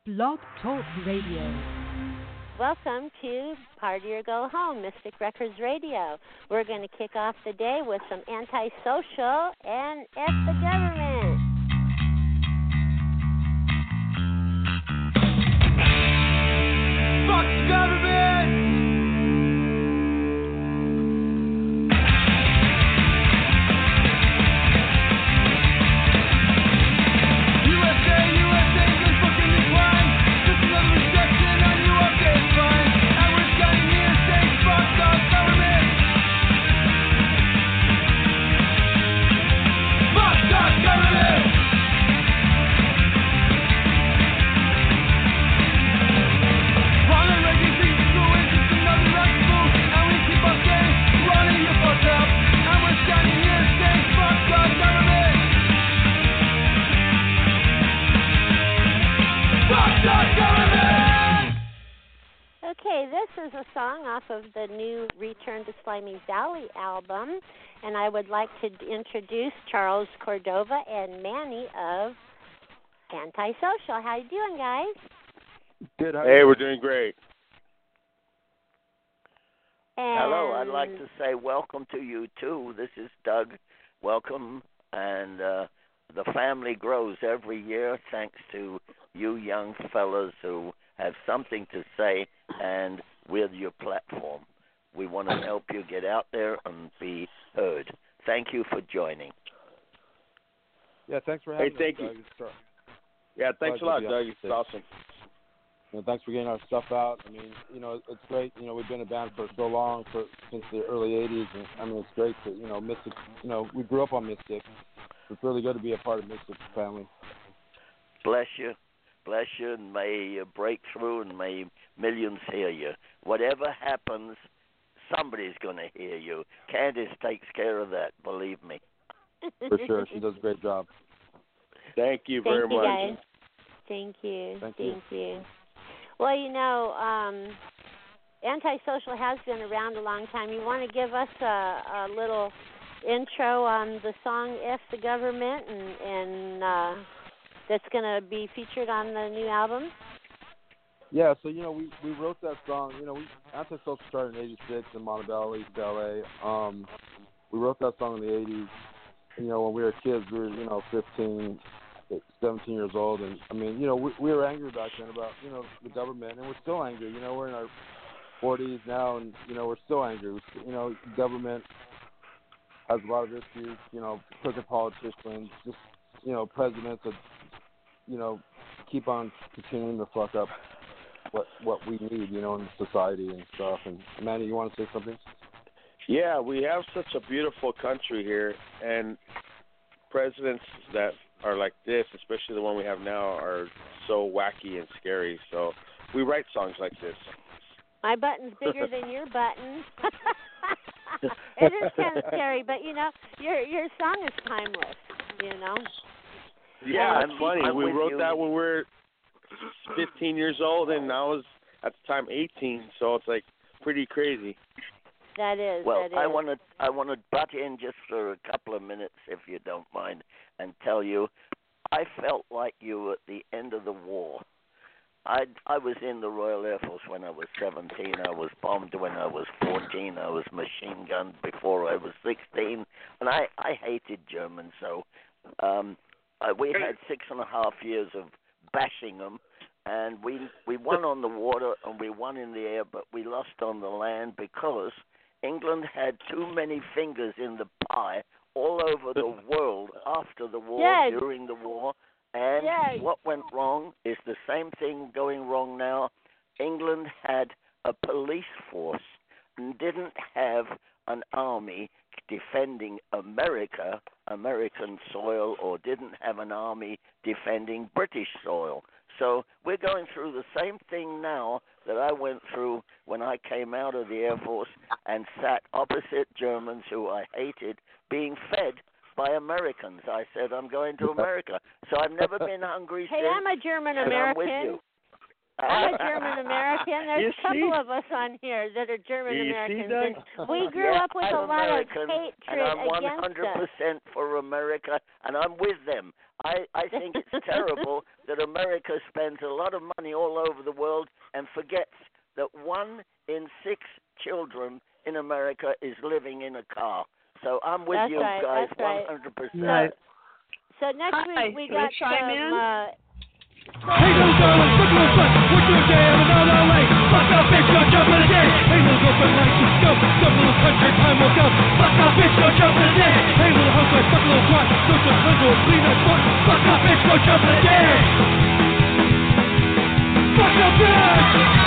Blog Talk Radio. Welcome to Party or Go Home, Mystic Records Radio. We're going to kick off the day with some Antisocial and F the Government. Fuck the government! Okay, this is a song off of the new Return to Slimy Valley album, and I would like to introduce Charles Cordova and Manny of Antisocial. How you doing, guys? Good. Hey, we're doing great. And hello, I'd like to say welcome to you, too. This is Doug. Welcome, and the family grows every year thanks to you young fellas who have something to say, and with your platform. We want to help you get out there and be heard. Thank you for joining. Yeah, thanks for having us, thank you. Doug. Yeah, thanks a lot, Doug. It's awesome. Thanks for getting our stuff out. I mean, it's great. We've been a band for so long, since the early 80s, and it's great to, Mystic, we grew up on Mystic. It's really good to be a part of Mystic's family. Bless you. Bless you, and may you break through, and may millions hear you. Whatever happens, somebody's going to hear you. Candace takes care of that, believe me. For sure. She does a great job. Thank you very much. Guys. Thank you. Thank you. Well, Antisocial has been around a long time. You want to give us a little intro on the song F the Government and that's going to be featured on the new album? Yeah, so, we wrote that song. Antisocial started in 86 in Montebello, East LA. We wrote that song in the 80s. When we were kids, we were, 15, 17 years old. And, we were angry back then about, the government. And we're still angry. We're in our 40s now, and, we're still angry. The government has a lot of issues, crooked politicians, just, presidents that, keep on continuing to fuck up what we need, in society and stuff. And Manny, you want to say something? Yeah, we have such a beautiful country here, and presidents that are like this, especially the one we have now, are so wacky and scary. So we write songs like this. My button's bigger than your button. It is kind of scary, but your song is timeless. Yeah, it's funny. We wrote that when we were 15 years old, and I was at the time 18, so it's like pretty crazy. That is. Well, that is. I want to butt in just for a couple of minutes, if you don't mind, and tell you, I felt like you were at the end of the war. I was in the Royal Air Force when I was 17. I was bombed when I was 14. I was machine gunned before I was 16, and I hated Germans, so we had 6.5 years of bashing them, and we won on the water and we won in the air, but we lost on the land because England had too many fingers in the pie all over the world after the war, during the war, and what went wrong is the same thing going wrong now. England had a police force and didn't have an army defending American soil, or didn't have an army defending British soil. So we're going through the same thing now that I went through when I came out of the Air Force and sat opposite Germans who I hated, being fed by Americans. I said, I'm going to America. So I've never been hungry Hey, since. I'm a German and I'm with American. you. I'm a German American. There's a couple of us on here that are German Americans, and we grew up with a lot of hatred and I'm against us. 100% for America, and I'm with them. I think it's terrible that America spends a lot of money all over the world and forgets that 1 in 6 children in America is living in a car. So I'm with you guys 100%. Right. So next week we got some. Hey, little darling, look at the sun. What's your day? I'm another way. Fuck up, bitch, go jump in the day. Hey, little girlfriend, like to go. Some little country time will come. Fuck up, bitch, go jump in the day. Hey, little housewife, fuck a little twat. Go to the window, clean that spot. Fuck up, bitch, go jump in the day. Fuck up, bitch.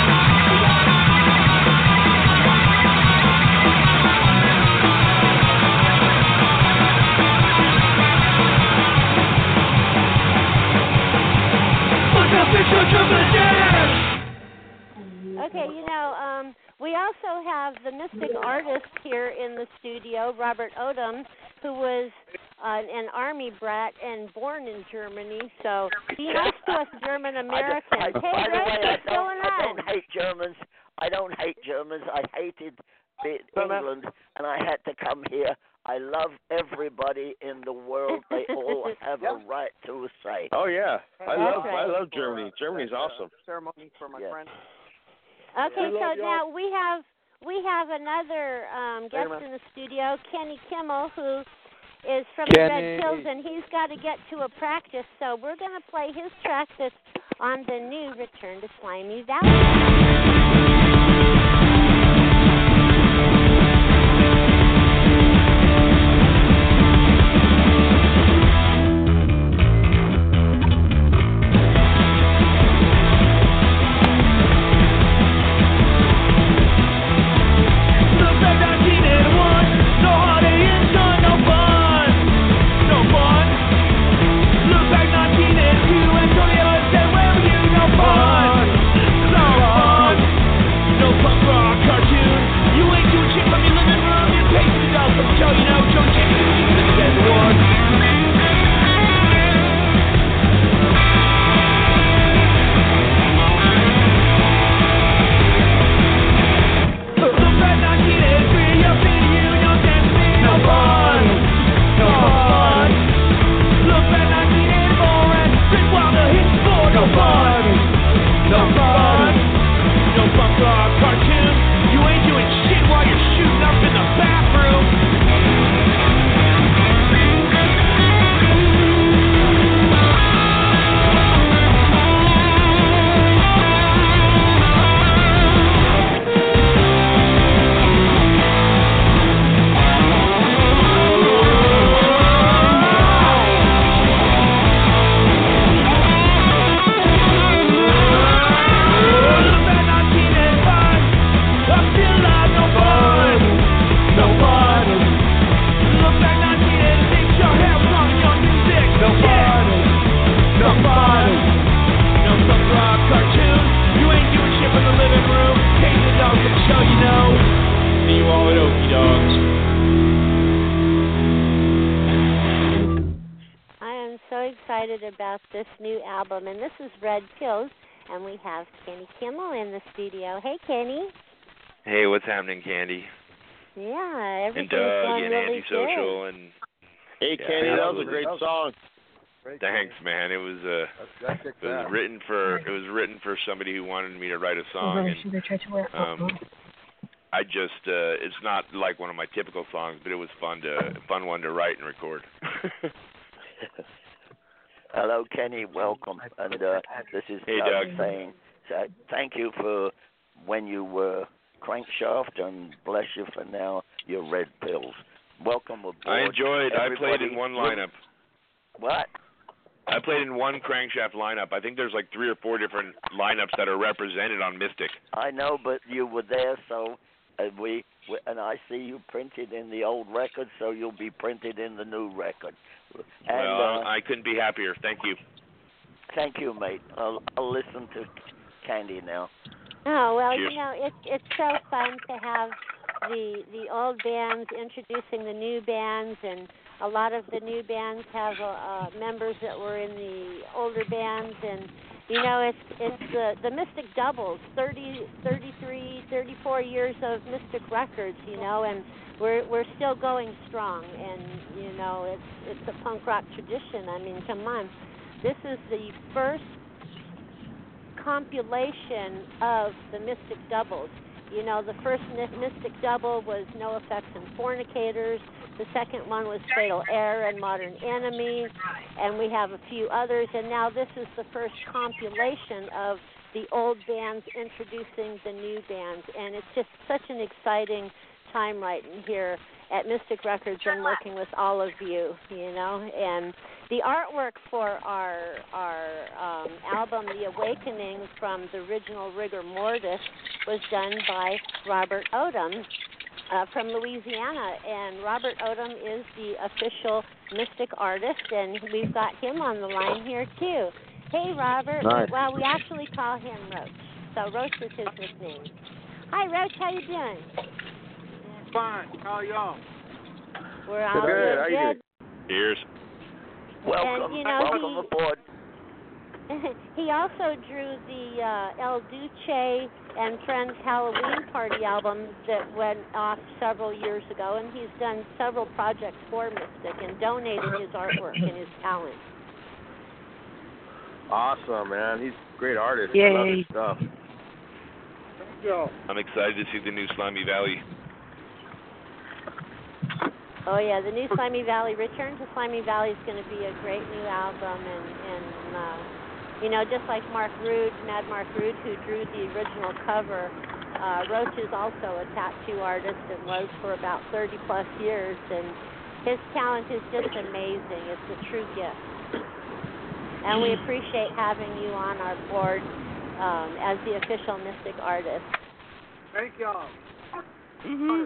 Okay, we also have the mystic artist here in the studio, Robert Odom, who was an army brat and born in Germany. So he knows to us German Americans. Hey, Rick, what's going on? I don't hate Germans. I don't hate Germans. I hated England, and I had to come here. I love everybody in the world. They all have a right to a say. Oh yeah, I love Germany. Germany's awesome. Ceremony for my friend. Okay, so now we have another guest in the studio, Kenny Kimmel, who is from the Red Hills, and he's got to get to a practice. So we're going to play his track that's on the new Return to Slimy Valley. About this new album, and this is Red Pills, and we have Kenny Kimmel in the studio. Hey, Kenny. Hey, what's happening, Candy? Yeah, everything's and Doug going and really Antisocial good. and hey, Kenny, that was a great song. Thanks, man. It was written for somebody who wanted me to write a song, and I just it's not like one of my typical songs, but it was fun one to write and record. Hello, Kenny. Welcome. And this is Doug saying thank you for when you were Crankshaft, and bless you for now, your Red Pills. Welcome aboard. I enjoyed. I played in one lineup. What? I played in one Crankshaft lineup. I think there's like 3 or 4 different lineups that are represented on Mystic. I know, but you were there, so and I see you printed in the old record, so you'll be printed in the new record. And, well, I couldn't be happier. Thank you. Thank you, mate. I'll listen to Candy now. Oh, well, Cheers. It's so fun to have the old bands introducing the new bands, and a lot of the new bands have members that were in the older bands, and You know, it's the Mystic Doubles, 33, 34 years of Mystic Records, you know, and we're still going strong, and you know, it's a punk rock tradition. I mean, come on. This is the first compilation of the Mystic Doubles. You know, the first Mystic Double was No Effects and Fornicators. The second one was Fatal Error and Modern Enemy, and we have a few others. And now this is the first compilation of the old bands introducing the new bands, and it's just such an exciting time right in here at Mystic Records and working with all of you, you know. And the artwork for our album, The Awakening, from the original Rigor Mortis, was done by Robert Odom from Louisiana. And Robert Odom is the official Mystic artist, and we've got him on the line here, too. Hey, Robert. Nice. Well, we actually call him Roach. So Roach is his nickname. Hi, Roach. How you doing? Fine. How are y'all? We're all Good. How you good. doing? Cheers. Welcome, And, you know, welcome aboard. He also drew the El Duce and Friends Halloween Party album that went off several years ago, and he's done several projects for Mystic and donated his artwork and his talent. Awesome, man. He's a great artist. Yay. I love his stuff. Thank y'all. I'm excited to see the new Slimy Valley. Oh yeah, the new Slimy Valley, Return to Slimy Valley, is going to be a great new album, and you know, just like Mark Rude, Mad Mark Rude, who drew the original cover, Roach is also a tattoo artist and was for about 30 plus years, and his talent is just amazing. It's a true gift, and we appreciate having you on our board as the official Mystic artist. Thank y'all. Mhm.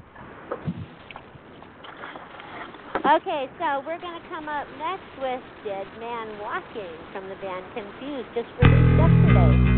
Okay, so we're going to come up next with Dead Man Walking from the band Confused, just released yesterday.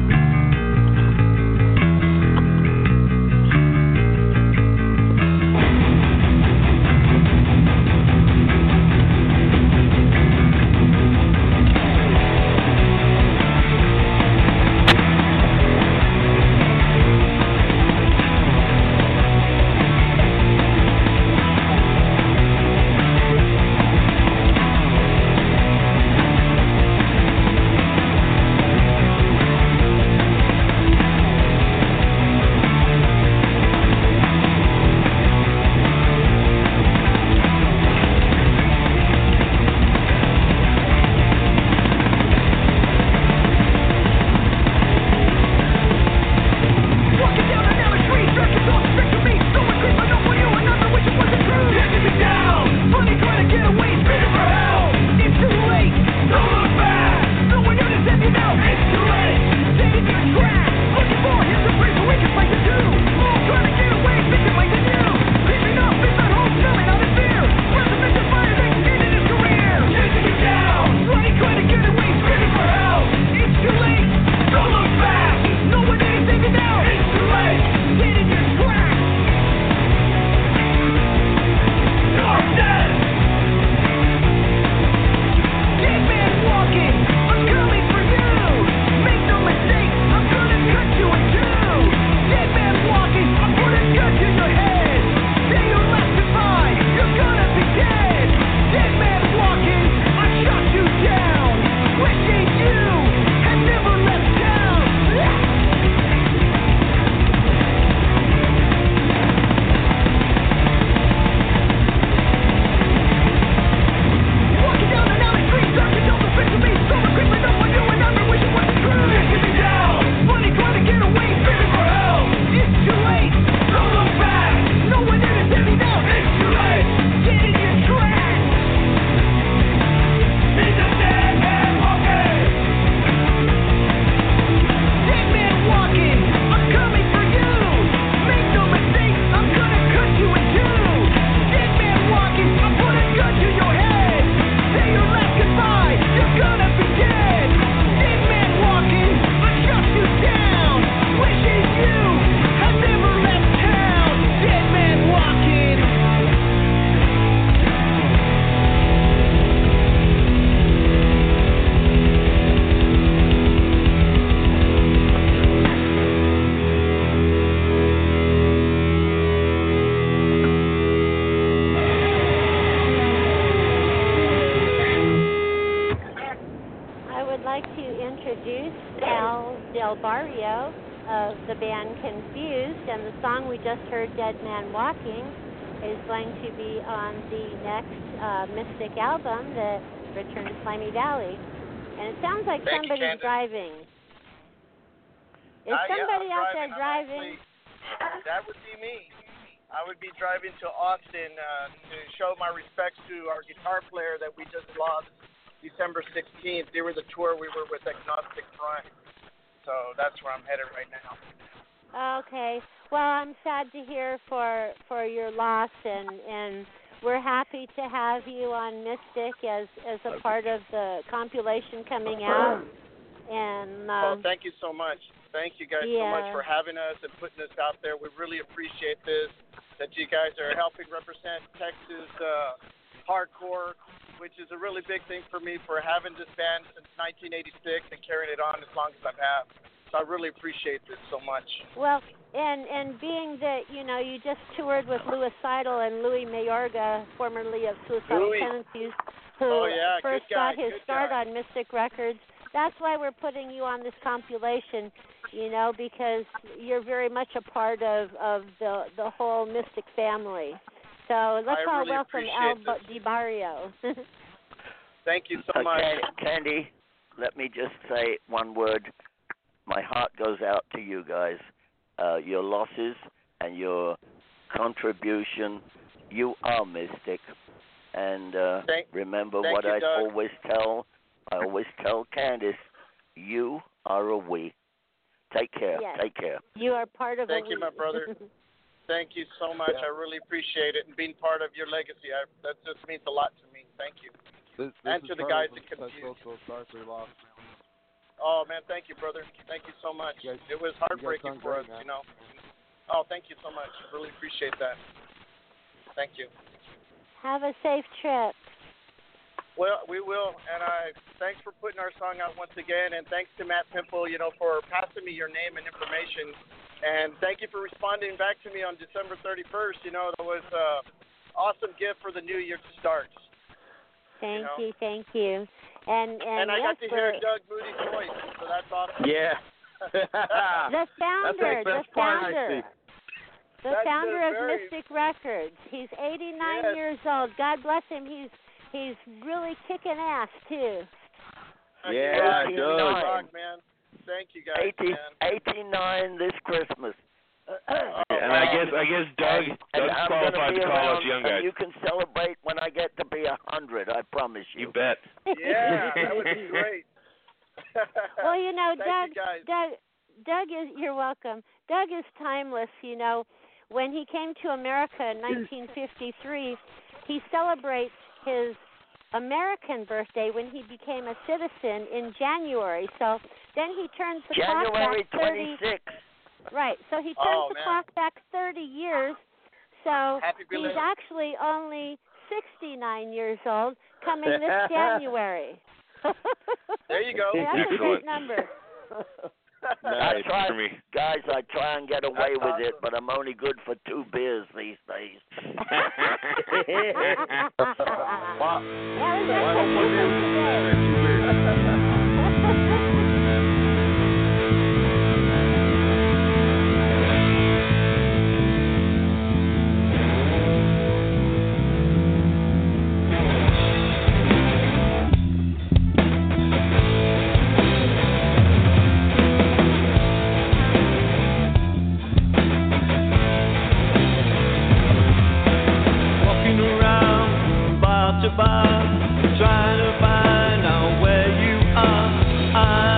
Barrio of the band Confused, and the song we just heard, Dead Man Walking, is going to be on the next Mystic album, the Return to Slimy Valley. And it sounds like somebody's driving. Is somebody out there driving? That would be me. I would be driving to Austin to show my respects to our guitar player that we just lost December 16th. They were the tour we were with Agnostic Front. So that's where I'm headed right now. Okay. Well, I'm sad to hear for your loss, and we're happy to have you on Mystic as a part of the compilation coming out. And well, thank you so much. Thank you guys so much for having us and putting us out there. We really appreciate this, that you guys are helping represent Texas hardcore, which is a really big thing for me for having this band since 1986 and carrying it on as long as I've had. So I really appreciate this so much. Well, and being that, you just toured with Louis Seidel and Louis Mayorga, formerly of Suicidal Tendencies, who first got his start on Mystic Records. That's why we're putting you on this compilation, because you're very much a part of the whole Mystic family. So let's all welcome Al Di Barrio. Thank you so much. Candy, let me just say one word. My heart goes out to you guys. Your losses and your contribution, you are Mystic. And remember what I always tell Candice, you are a we. Take care. Yes. Take care. You are part of Thank you, my brother. Thank you so much. I really appreciate it, and being part of your legacy. That just means a lot to me. Thank you. This and to the guys that Confused. So sorry for your loss. Oh, man, thank you, brother. Thank you so much. It was heartbreaking for us, man. Oh, thank you so much. Really appreciate that. Thank you. Have a safe trip. Well, we will, and thanks for putting our song out once again, and thanks to Matt Pimple, for passing me your name and information, and thank you for responding back to me on December 31st. That was an awesome gift for the new year to start. Thank you. And I got to hear Doug Moody's voice, so that's awesome. Yeah. the founder of very... Mystic Records. He's 89 years old. God bless him. He's really kicking ass too. Yeah, Doug, man. Thank you guys, 89 this Christmas. And I guess Doug's qualified to call us young guys. You can celebrate when I get to be 100. I promise you. You bet. Yeah, that would be great. Well, Thank you guys. Doug is. You're welcome. Doug is timeless. When he came to America in 1953, he celebrates his American birthday when he became a citizen in January. So then he turns the clock back 30. January 26th. Right. So he turns the clock back 30 years. So he's actually only 69 years old coming this January. There you go. That's a great number. I try and get away with it, but I'm only good for 2 beers these days. Trying to find out where you are.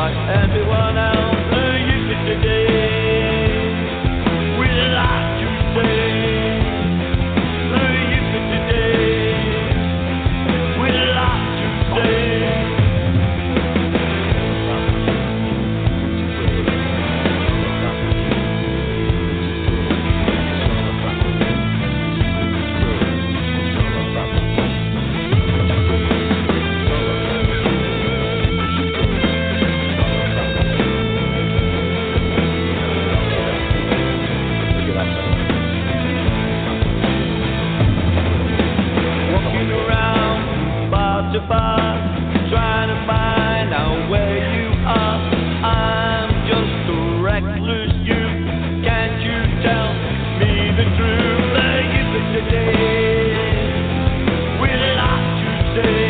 like everyone else. You today, we like to say. You today, we like to say. Trying to find out where you are. I'm just a reckless youth. Can't you tell me the truth? You today, we like to say.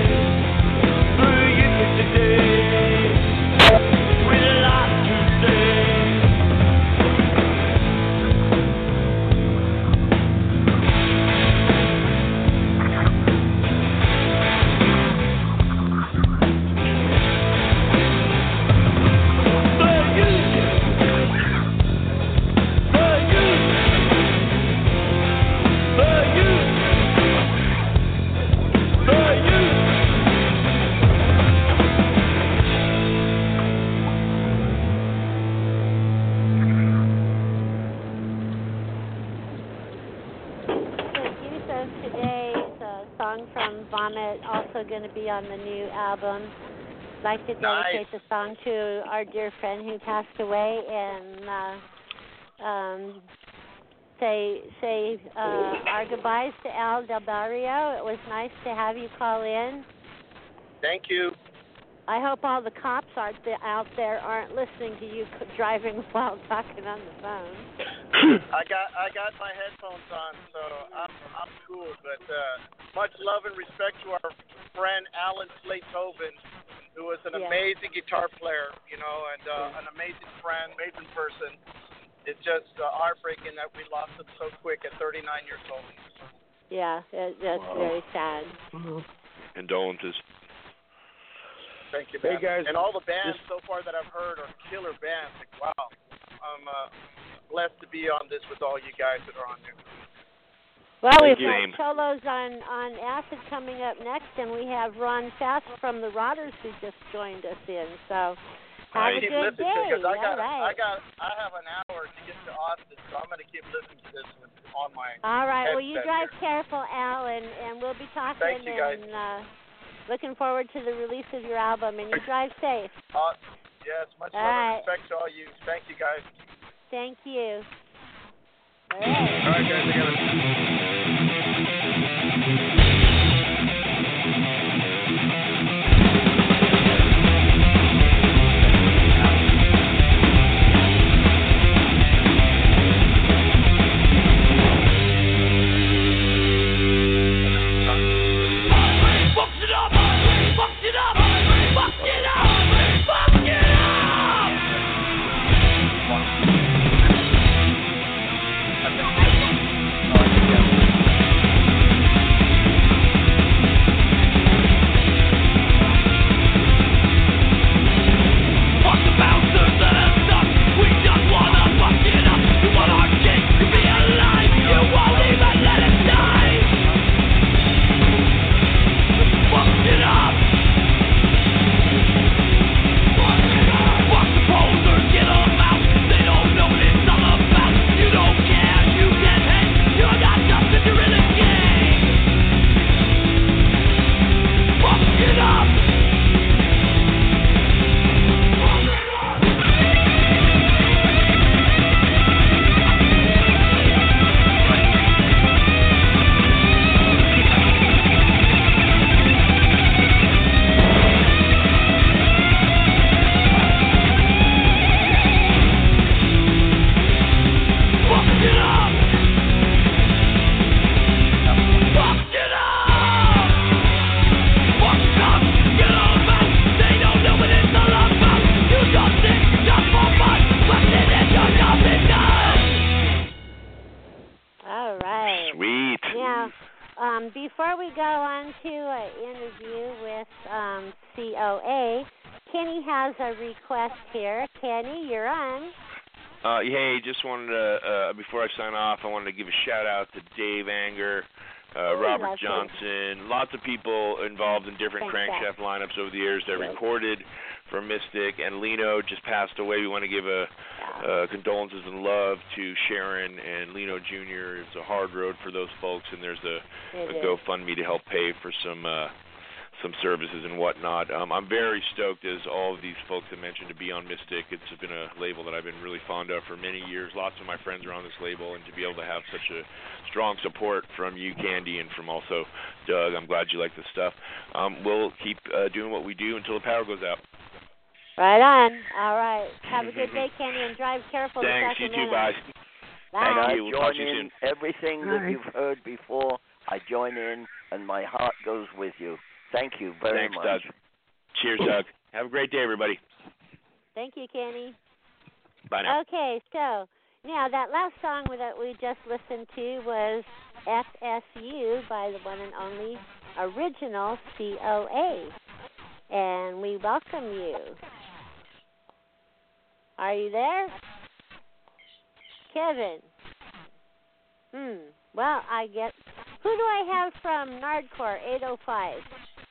You today, we like to say. Also going to be on the new album. I'd like to dedicate the song to our dear friend who passed away, and say our goodbyes to Al Del Barrio. It was nice to have you call in. Thank you. I hope all the cops out there aren't listening to you driving while talking on the phone. I got my headphones on, so I'm cool. But much love and respect to our friend Alan Slaytoven, who was an amazing guitar player, and an amazing friend, amazing person. It's just heartbreaking that we lost him so quick at 39 years old. Yeah, that's very sad. Condolences. Thank you, man. Hey guys, and all the bands so far that I've heard are killer bands. Like, wow, I'm blessed to be on this with all you guys that are on there. Well, we've got Cholos on Acid coming up next, and we have Ron Fast from the Rotters who just joined us in. So have a good day. I have an hour to get to Austin, so I'm going to keep listening to this on my. All right. Well, you drive careful, Al, and we'll be talking. Thank you, guys. And looking forward to the release of your album, and you drive safe. Yes, much love and respect to all you. Thank you, guys. Thank you. All right, guys, I got it. Before we go on to an interview with COA, Kenny has a request here. Kenny, you're on. Hey, just wanted to, before I sign off, I wanted to give a shout-out to Dave Anger, Robert Johnson, lots of people involved in different crankshaft lineups over the years that recorded for Mystic, and Lino just passed away. We want to give condolences and love to Sharon and Lino Jr. It's a hard road for those folks, and there's a GoFundMe to help pay for some services and whatnot. I'm very stoked, as all of these folks have mentioned, to be on Mystic. It's been a label that I've been really fond of for many years. Lots of my friends are on this label, and to be able to have such a strong support from you, Candy, and from also Doug, I'm glad you like this stuff. We'll keep doing what we do until the power goes out. Right on. All right. Have a good day, Candy, and drive careful. Thanks. You too. Bye. And I We'll talk to you join soon. in everything that you've heard before. I join in, and my heart goes with you. Thank you very much. Thanks, Doug. Cheers, Doug. Have a great day, everybody. Thank you, Kenny. Bye now. Okay, so now that last song that we just listened to was FSU by the one and only original COA. And we welcome you. Are you there? Kevin. Well, who do I have from Nardcore 805?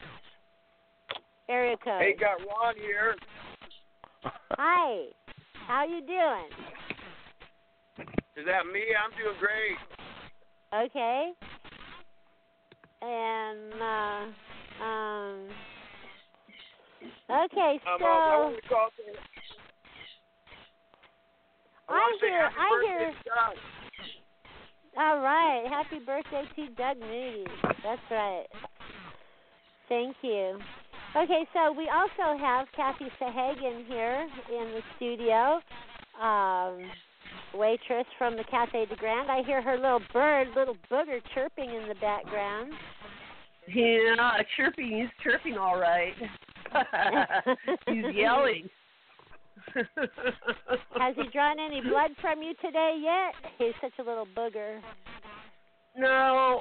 Area code. Hey, got Ron here. Hi. How you doing? Is that me? I'm doing great. Okay. And okay, so I hear. All right. Happy birthday to Doug Moody. That's right. Thank you. Okay, so we also have Kathy Sahagan here in the studio, waitress from the Cafe de Grand. I hear her little booger chirping in the background. Yeah, he's chirping all right. He's yelling. Has he drawn any blood from you today yet? He's such a little booger. No,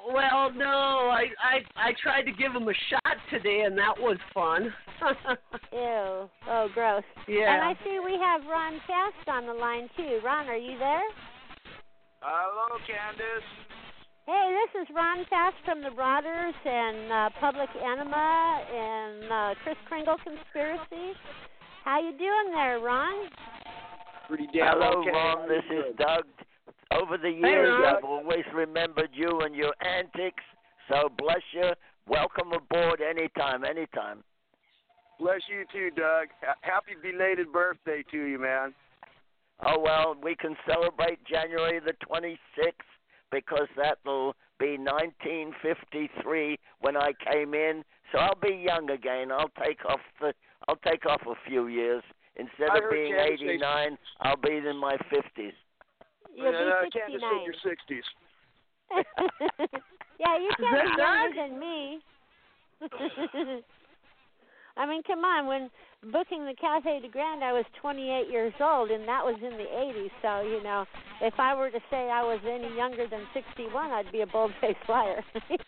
I tried to give him a shot today, and that was fun. Ew. Oh, gross. Yeah. And I see we have Ron Fast on the line, too. Ron, are you there? Hello, Candace. Hey, this is Ron Fast from the Broaders and Public Enema and Kris Kringle Conspiracy. How you doing there, Ron? Pretty damn Hello, okay. Ron. This is Doug. Over the years, I've always remembered you and your antics. So bless you. Welcome aboard anytime. Bless you too, Doug. Happy belated birthday to you, man. Oh, well, we can celebrate January the 26th because that'll be 1953 when I came in. So I'll be young again. I'll take off a few years. Instead of being 89, I'll be in my 50s. You'll be 69. Candace in your 60s. Yeah, you can't be younger than me. I mean, come on. When booking the Cafe de Grand, I was 28 years old, and that was in the 80s. So, you know, if I were to say I was any younger than 61, I'd be a bold-faced liar.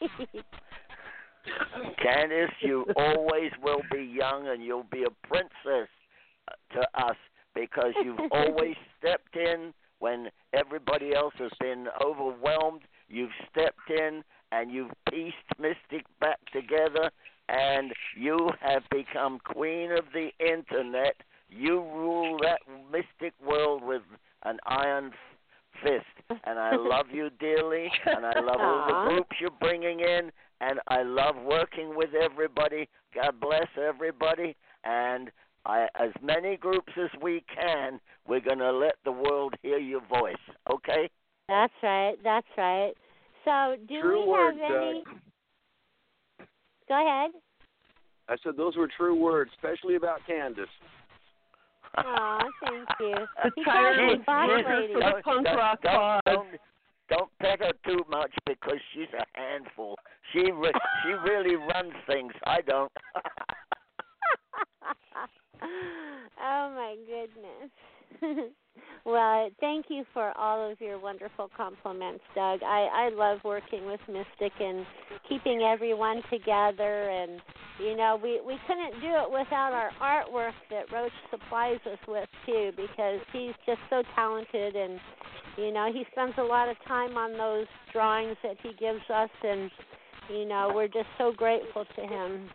Candace, you always will be young, and you'll be a princess to us because you've always stepped in when everybody else has been overwhelmed. You've stepped in and you've pieced Mystic back together, and you have become queen of the internet. You rule that Mystic world with an iron fist, and I love you dearly, and I love all the groups you're bringing in, and I love working with everybody. God bless everybody, and as many groups as we can, we're going to let the world hear your voice, okay? That's right. So True we words, have any... Doug. Go ahead. I said those were true words, especially about Candace. Aw, thank you. The tireless lady. for the punk rock cause. Don't pet her too much because she's a handful. She really runs things. I don't. Oh, my goodness. Well, thank you for all of your wonderful compliments, Doug. I love working with Mystic and keeping everyone together. And, you know, we couldn't do it without our artwork that Roach supplies us with, too, because he's just so talented. And, you know, he spends a lot of time on those drawings that he gives us. And, you know, we're just so grateful to him.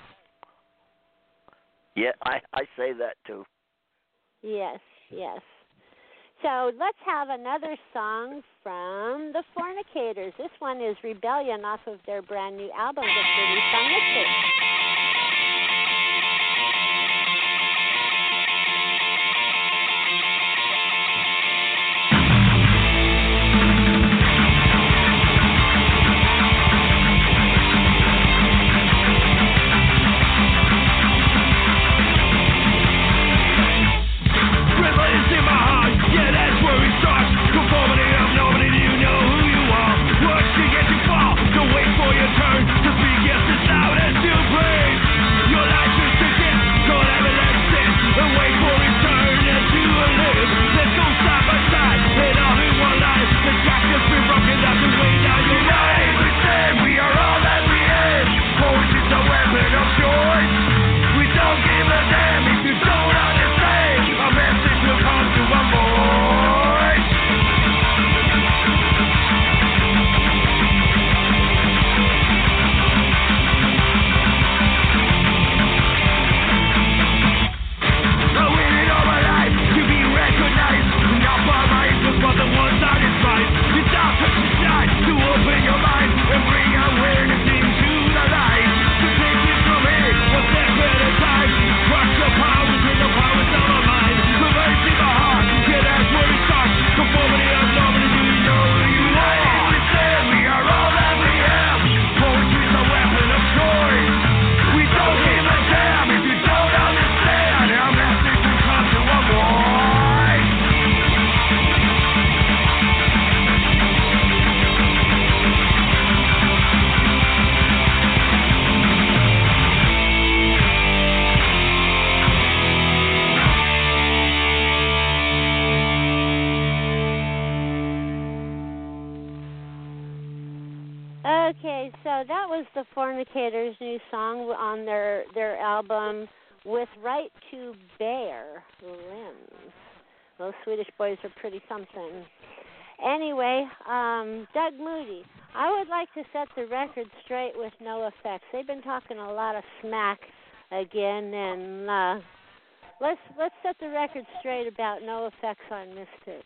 Yeah, I say that, too. Yes, yes. So let's have another song from the Fornicators. This one is Rebellion off of their brand new album that's released on Mystic. Okay, so that was the Fornicators' new song on their album With Right to Bear Limbs. Those Swedish boys are pretty something. Anyway, Doug Moody, I would like to set the record straight with NoFX. They've been talking a lot of smack again, and let's set the record straight about NoFX on Mystic.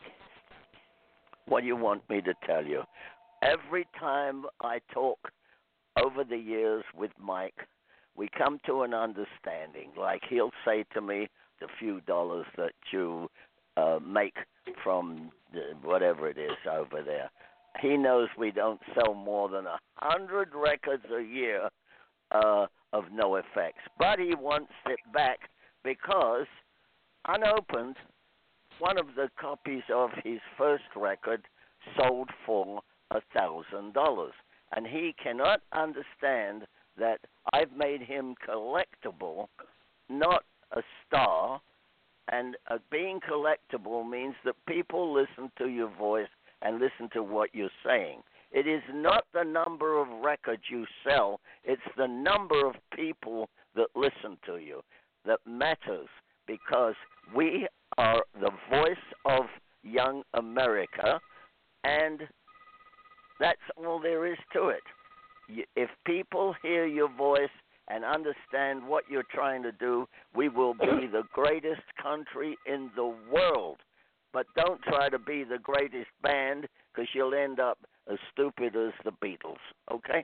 What do you want me to tell you? Every time I talk over the years with Mike, we come to an understanding. Like he'll say to me, the few dollars that you make from whatever it is over there, he knows we don't sell more than 100 records a year of NoFX. But he wants it back because, unopened, one of the copies of his first record sold for $1,000, and he cannot understand that I've made him collectible, not a star, and being collectible means that people listen to your voice and listen to what you're saying. It is not the number of records you sell, it's the number of people that listen to you that matters, because we are the voice of young America, and that's all there is to it. If people hear your voice and understand what you're trying to do, we will be the greatest country in the world. But don't try to be the greatest band, because you'll end up as stupid as the Beatles, okay?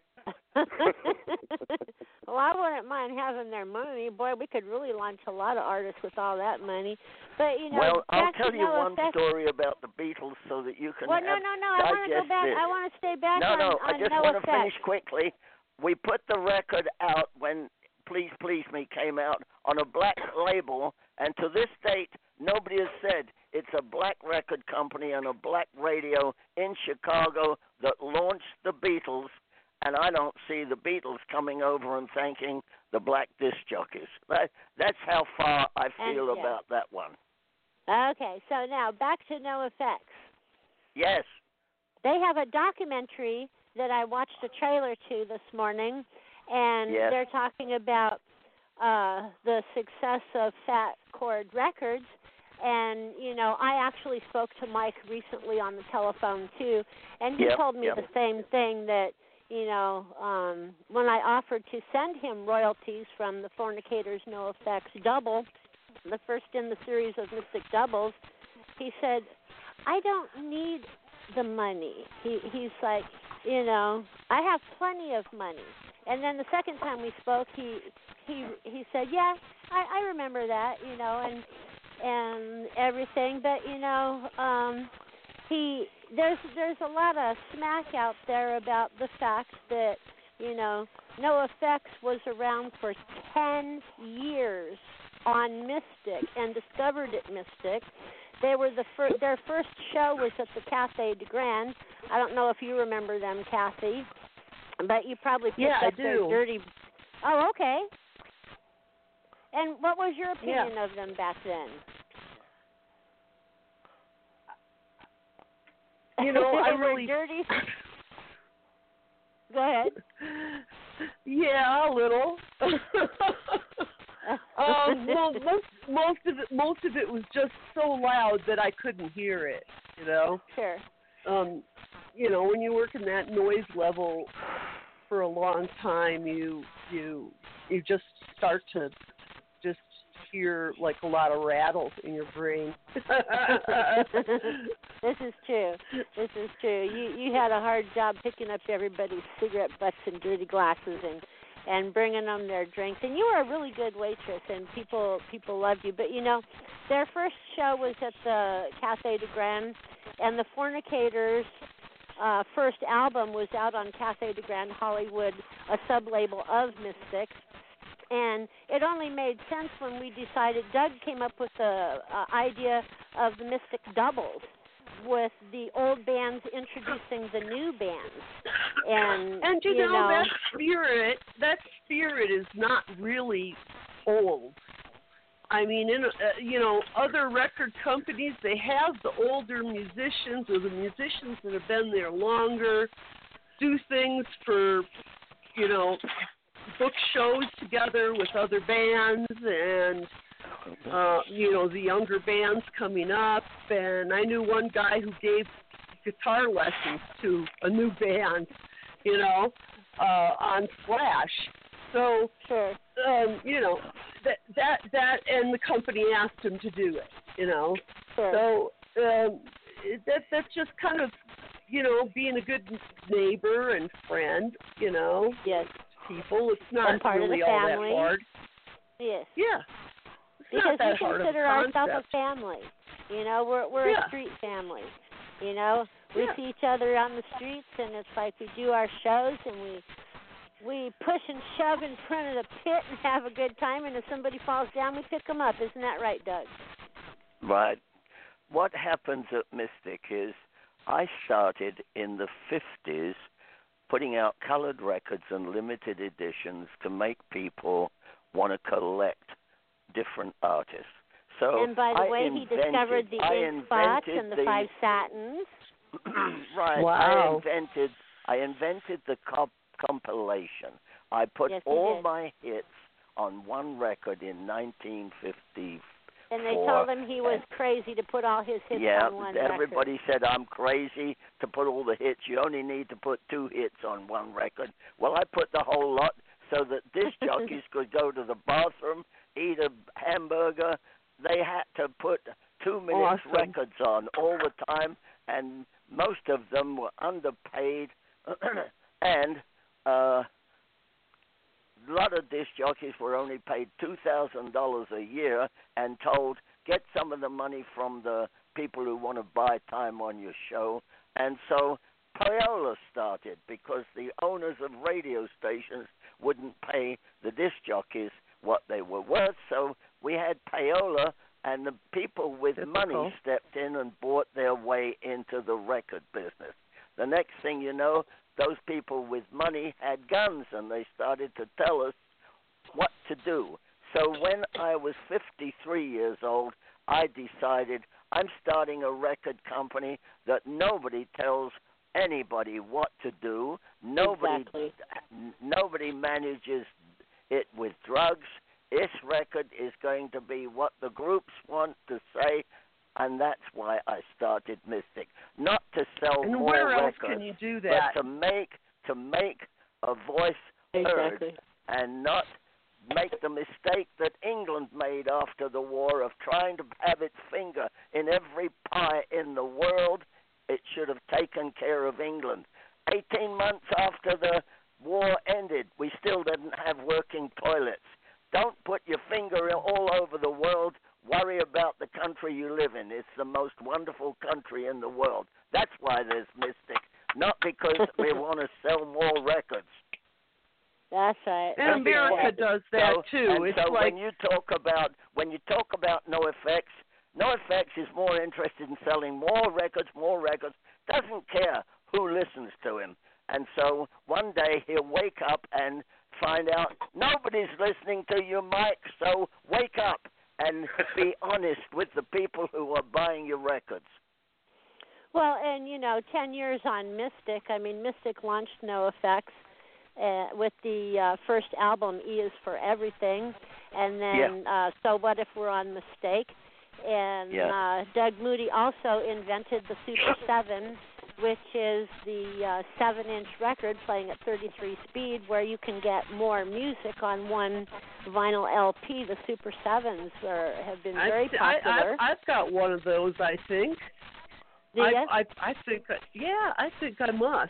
Well, I wouldn't mind having their money. Boy, we could really launch a lot of artists with all that money. But, you know, well, I'll tell you one story about the Beatles so that you can no. I want to go back. This. I want to stay back No, I just want to NoFX. finish quickly. We put the record out when Please Please Me came out on a black label, and to this date, nobody has said it's a black record company on a black radio in Chicago that launched the Beatles, and I don't see the Beatles coming over and thanking the black disc jockeys. That's how far I feel about that one. Okay, so now back to NoFX. Yes. They have a documentary that I watched a trailer to this morning, and they're talking about the success of Fat Chord Records. And, you know, I actually spoke to Mike recently on the telephone, too, and he told me the same thing, that, you know, when I offered to send him royalties from the Fornicators NoFX double, the first in the series of Mystic Doubles, he said, I don't need the money. He's like, you know, I have plenty of money. And then the second time we spoke, he said, yeah, I remember that, you know, and everything. But, you know, there's a lot of smack out there about the fact that, you know, NoFX was around for 10 years on Mystic and discovered at Mystic. They were their first show was at the Café de Grand. I don't know if you remember them, Kathy, but you probably picked up their dirty. Oh, okay. And what was your opinion of them back then? You know, I were really dirty. Go ahead. Yeah, a little. Well, most of it was just so loud that I couldn't hear it. You know. Sure. You know, when you work in that noise level for a long time, you just start to just hear like a lot of rattles in your brain. This is true. You had a hard job picking up everybody's cigarette butts and dirty glasses and bringing them their drinks. And you were a really good waitress, and people loved you. But, you know, their first show was at the Café de Grand, and the Fornicators' first album was out on Café de Grand Hollywood, a sub-label of Mystic. And it only made sense when we decided, Doug came up with the idea of the Mystic Doubles, with the old bands introducing the new bands. And you know that spirit is not really old. I mean, you know, other record companies, they have the older musicians or the musicians that have been there longer do things for, you know, book shows together with other bands and, you know, the younger bands coming up. And I knew one guy who gave guitar lessons to a new band, you know, on Flash. So, you know, that and the company asked him to do it, you know. So that's just kind of, you know, being a good neighbor and friend, you know. Yes. People, it's not really all that hard. Yes. Yeah. Because we consider ourselves a family. You know, we're a street family. You know, we see each other on the streets, and it's like we do our shows, and we push and shove in front of the pit and have a good time, and if somebody falls down, we pick them up. Isn't that right, Doug? Right. What happens at Mystic is I started in the 50s putting out colored records and limited editions to make people want to collect different artists. So and by the way, he discovered the ink spots and the 5 satins. Right. Wow. I invented the compilation. I put all my hits on one record in 1954. And they told him he was crazy to put all his hits on one record. Everybody said I'm crazy to put all the hits. You only need to put 2 hits on one record. Well, I put the whole lot so that disc jockeys could go to the bathroom, eat a hamburger. They had to put 2-minute records on all the time, and most of them were underpaid, and a lot of disc jockeys were only paid $2,000 a year and told, get some of the money from the people who want to buy time on your show. And so payola started because the owners of radio stations wouldn't pay the disc jockeys what they were worth. So we had payola, and the people with money stepped in and bought their way into the record business. The next thing you know, those people with money had guns, and they started to tell us what to do. So when I was 53 years old, I decided I'm starting a record company that nobody tells anybody what to do. Nobody manages it with drugs. This record is going to be what the groups want to say, and that's why I started Mystic. Not to sell and more where else records, can you do that? but to make a voice heard and not make the mistake that England made after the war of trying to have its finger in every pie in the world. It should have taken care of England. 18 months after the war ended, we still didn't have working toilets. Don't put your finger all over the world. Worry about the country you live in. It's the most wonderful country in the world. That's why there's Mystic, not because we want to sell more records. That's right. And America does that too. And it's so like when you talk about NoFX, NoFX is more interested in selling more records, doesn't care who listens to him. And so one day he'll wake up and find out nobody's listening to you, Mike, so wake up and be honest with the people who are buying your records. Well, and 10 years on Mystic. I mean, Mystic launched NoFX with the first album, E is for Everything, and then So What If We're on Mistake. And Doug Moody also invented the Super 7, which is the 7-inch record playing at 33 speed, where you can get more music on one vinyl LP. The Super 7s have been very popular. I've got one of those, I think. I think I must.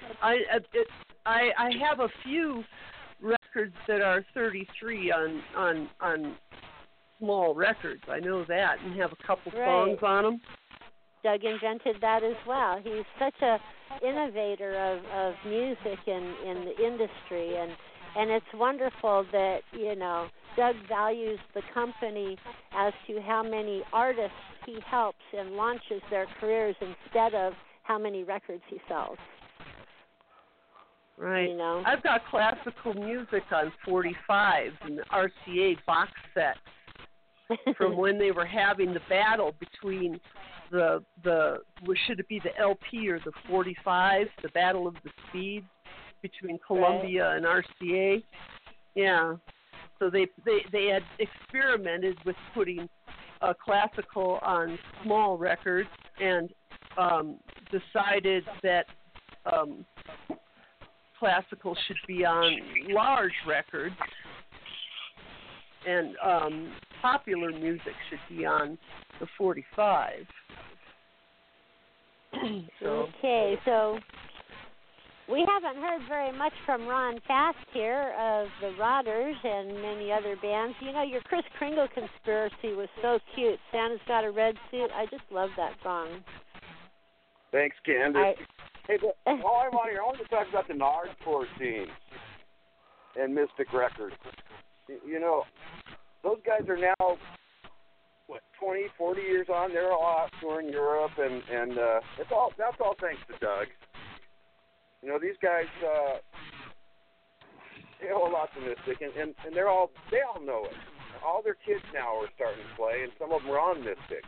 I have a few records that are 33 on small records. I know that, and have a couple songs on them. Doug invented that as well. He's such a innovator of music in the industry, and it's wonderful that Doug values the company as to how many artists he helps and launches their careers instead of how many records he sells. Right. I've got classical music on 45s and RCA box sets from when they were having the battle between should it be the LP or the 45s, the Battle of the Speeds between Columbia and RCA. Yeah. So they had experimented with putting classical on small records and decided that classical should be on large records and popular music should be on the 45. Okay, so we haven't heard very much from Ron Fast here of the Rodders and many other bands. Your Kris Kringle conspiracy was so cute. Santa's Got a Red Suit. I just love that song. Thanks, Candace. Hey, while I'm on here, I want to talk about the Nardcore scene and Mystic Records. Those guys are now, 20, 40 years on. They're all out touring Europe, and that's all thanks to Doug. These guys, they owe a lot to Mystic, and they all know it. All their kids now are starting to play, and some of them are on Mystic.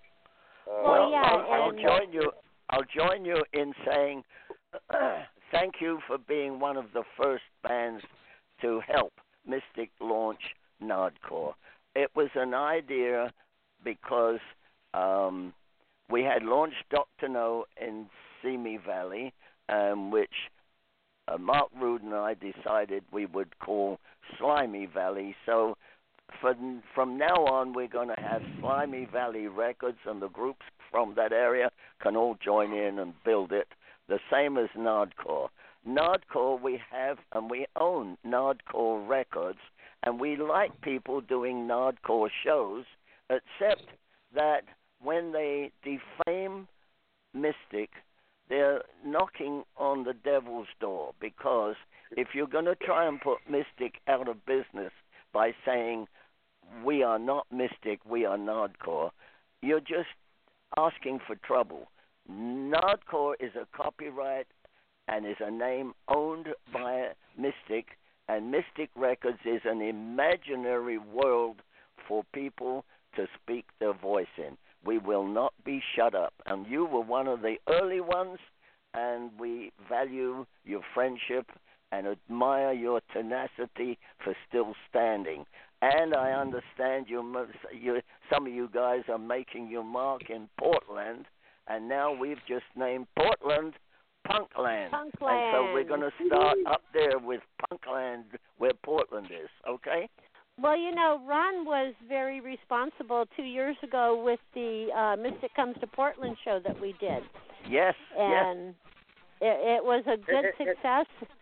I'll join you in saying thank you for being one of the first bands to help Mystic launch Nardcore. It was an idea because we had launched Dr. No in Simi Valley, which Mark Rude and I decided we would call Slimy Valley. So from now on, we're going to have Slimy Valley Records, and the groups from that area can all join in and build it. The same as Nardcore. Nardcore, we have and we own Nardcore Records, and we like people doing Nardcore shows, except that when they defame Mystic, they're knocking on the devil's door, because if you're going to try and put Mystic out of business by saying we are not Mystic, we are Nardcore, you're just asking for trouble. Nardcore is a copyright and is a name owned by Mystic, and Mystic Records is an imaginary world for people to speak their voice in. We will not be shut up. And you were one of the early ones, and we value your friendship and admire your tenacity for still standing. And I understand some of you guys are making your mark in Portland, and now we've just named Portland Punkland. And so we're going to start up there with Punkland where Portland is, okay? Well, you know, Ron was very responsible 2 years ago with the Mystic Comes to Portland show that we did. Yes, and it was a good success.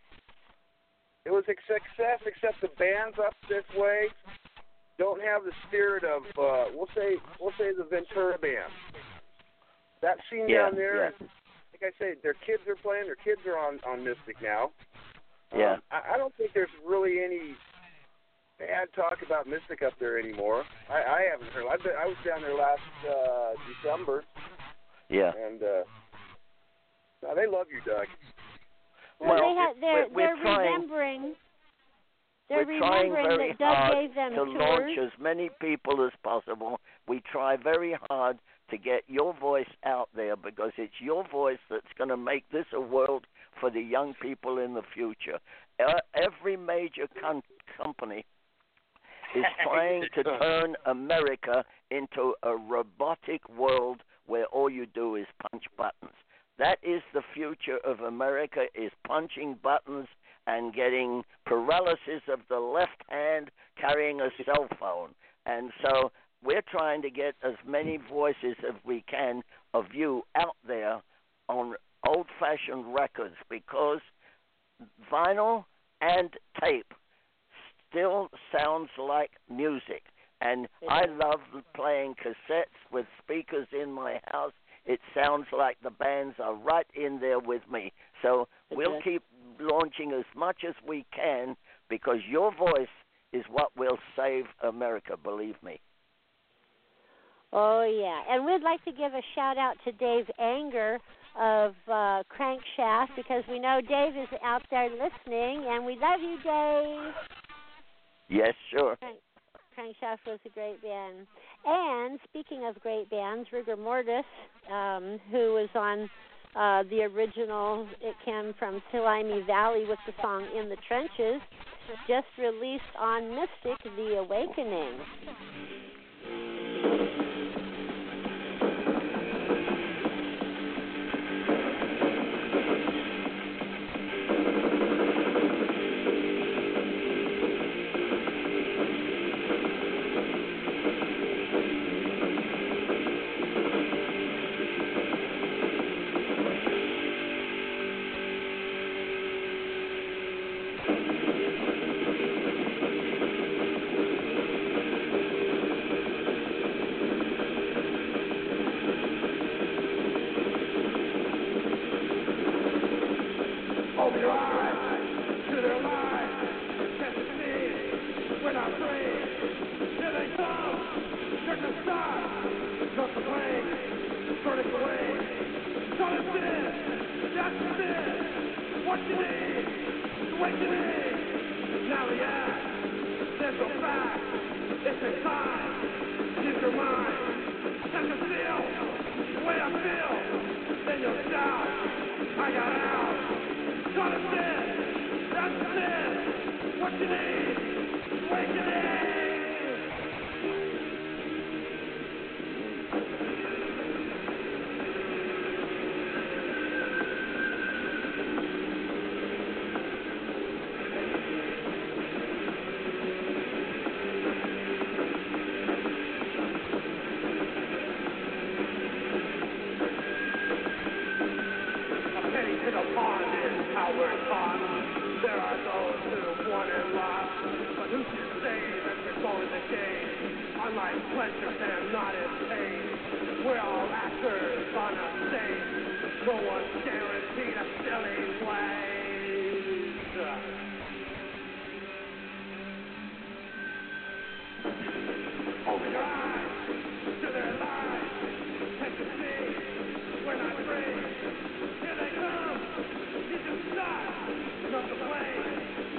It was a success, except the bands up this way don't have the spirit of we'll say the Ventura band. That scene down there, like I say, their kids are playing. Their kids are on Mystic now. Yeah. I don't think there's really any bad talk about Mystic up there anymore. I haven't heard. I was down there last December. Yeah. And no, they love you, Doug. Well, they're remembering. They're remembering that Doug gave them to tours. launch as many people as possible. We try very hard to get your voice out there because it's your voice that's going to make this a world for the young people in the future. Every major company is trying to turn America into a robotic world where all you do is punch buttons. That is the future of America, is punching buttons and getting paralysis of the left hand, carrying a cell phone. And so we're trying to get as many voices as we can of you out there on old-fashioned records, because vinyl and tape still sounds like music. And I love playing cassettes with speakers in my house. It sounds like the bands are right in there with me. So we'll keep launching as much as we can, because your voice is what will save America, believe me. Oh, yeah. And we'd like to give a shout-out to Dave Anger of Crankshaft, because we know Dave is out there listening, and we love you, Dave. Yes, sure. Crankshaft was a great band. And speaking of great bands, Rigor Mortis, who was on the original, it came from Slimy Valley with the song In the Trenches, just released on Mystic, The Awakening.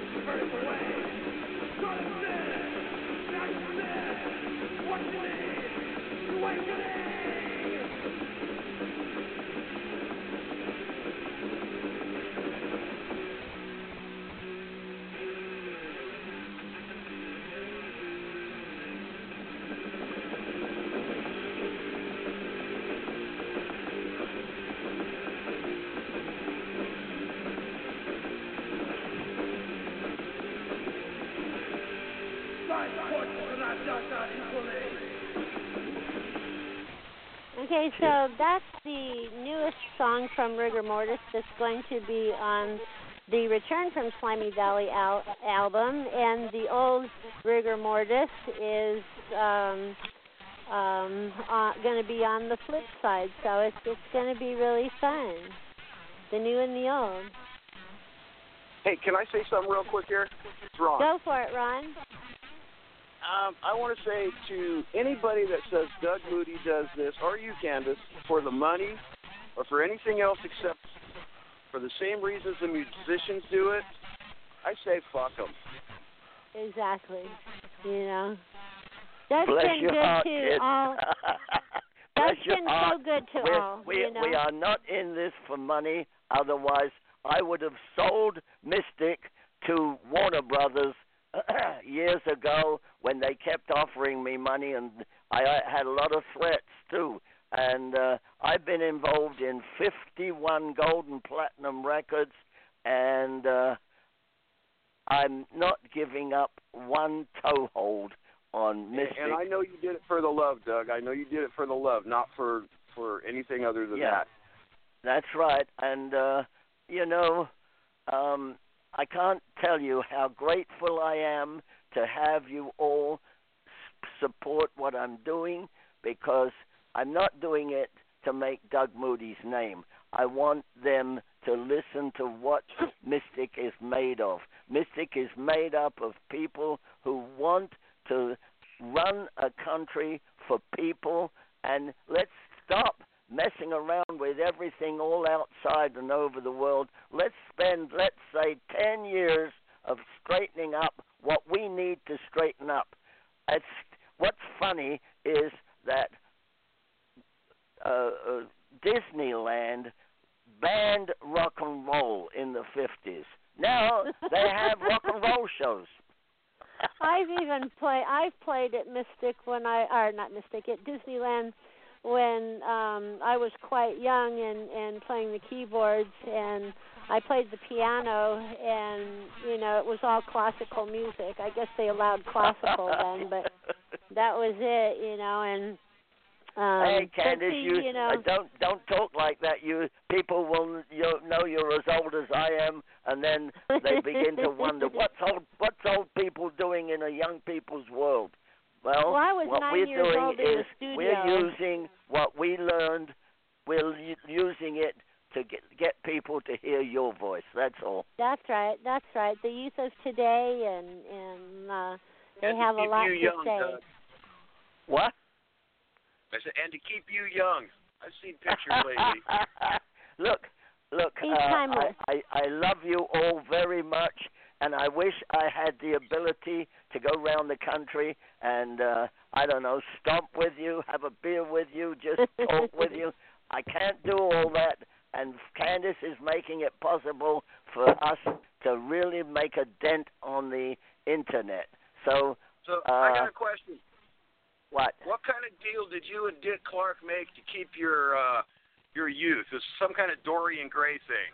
What you need? Okay, so that's the newest song from Rigor Mortis that's going to be on the Return from Slimy Valley album, and the old Rigor Mortis is going to be on the flip side, so it's going to be really fun. The new and the old. Hey, can I say something real quick here? It's Ron. Go for it, Ron. I want to say to anybody that says Doug Moody does this, or you, Candace, for the money or for anything else except for the same reasons the musicians do it, I say fuck them. Exactly. You know. That's Bless been your good heart, to kid. all. That's been so good to all. We you know? we are not in this for money. Otherwise, I would have sold Mystic to Warner Brothers years ago when they kept offering me money, and I had a lot of threats too. And I've been involved in 51 gold and platinum records, and I'm not giving up one toehold on Mystic. And I know you did it for the love, Doug. I know you did it for the love, not for anything other than that. That's right. And, you know, I can't tell you how grateful I am to have you all support what I'm doing, because I'm not doing it to make Doug Moody's name. I want them to listen to what Mystic is made of. Mystic is made up of people who want to run a country for people, and let's stop messing around with everything all outside and over the world. Let's spend, let's say, 10 years of straightening up what we need to straighten up. What's funny is that Disneyland banned rock and roll in the 50s. Now they have rock and roll shows. I've played at Mystic at Disneyland when I was quite young and playing the keyboards, and I played the piano, and you know, it was all classical music. I guess they allowed classical then, but that was it, you know. And hey, Candace, you know, don't talk like that. People will know you're as old as I am, and then they begin to wonder what's old people doing in a young people's world. Well, I was what 9 we're years doing old in is the studio. we're using what we learned. We're using it to get people to hear your voice. That's all. That's right. That's right. The youth of today, and they have a lot to say. Doug. What? I said, and to keep you young. I've seen pictures lately. Look. He's timeless. I love you all very much, and I wish I had the ability to go around the country and I don't know, stomp with you, have a beer with you, just talk with you. I can't do all that, and Candace is making it possible for us to really make a dent on the internet. So I got a question. What? What kind of deal did you and Dick Clark make to keep your youth? Is some kind of Dorian Gray thing?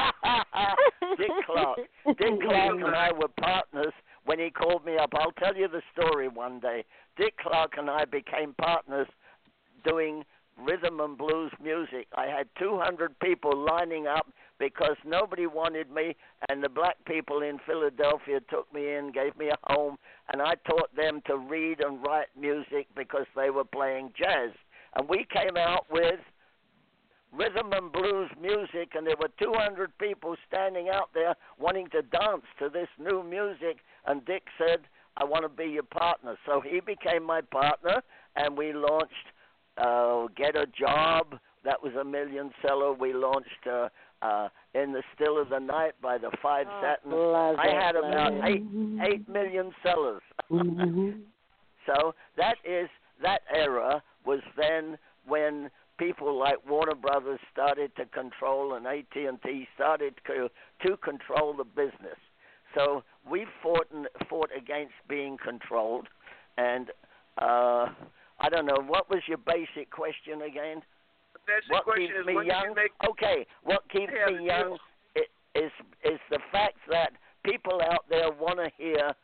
Dick Clark and I were partners when he called me up. I'll tell you the story one day. Dick Clark and I became partners doing rhythm and blues music. I had 200 people lining up because nobody wanted me, and the black people in Philadelphia took me in, gave me a home, and I taught them to read and write music because they were playing jazz. And we came out with rhythm and blues music, and there were 200 people standing out there wanting to dance to this new music, and Dick said, I want to be your partner. So he became my partner, and we launched Get a Job. That was a million seller. We launched In the Still of the Night by the Five Satins. I had about 8 million sellers. So that era was then when people like Warner Brothers started to control, and AT&T started to control the business. So we fought against being controlled, and I don't know, what was your basic question again? Basic question is, when did you make... Okay, what keeps me young is the fact that people out there want to hear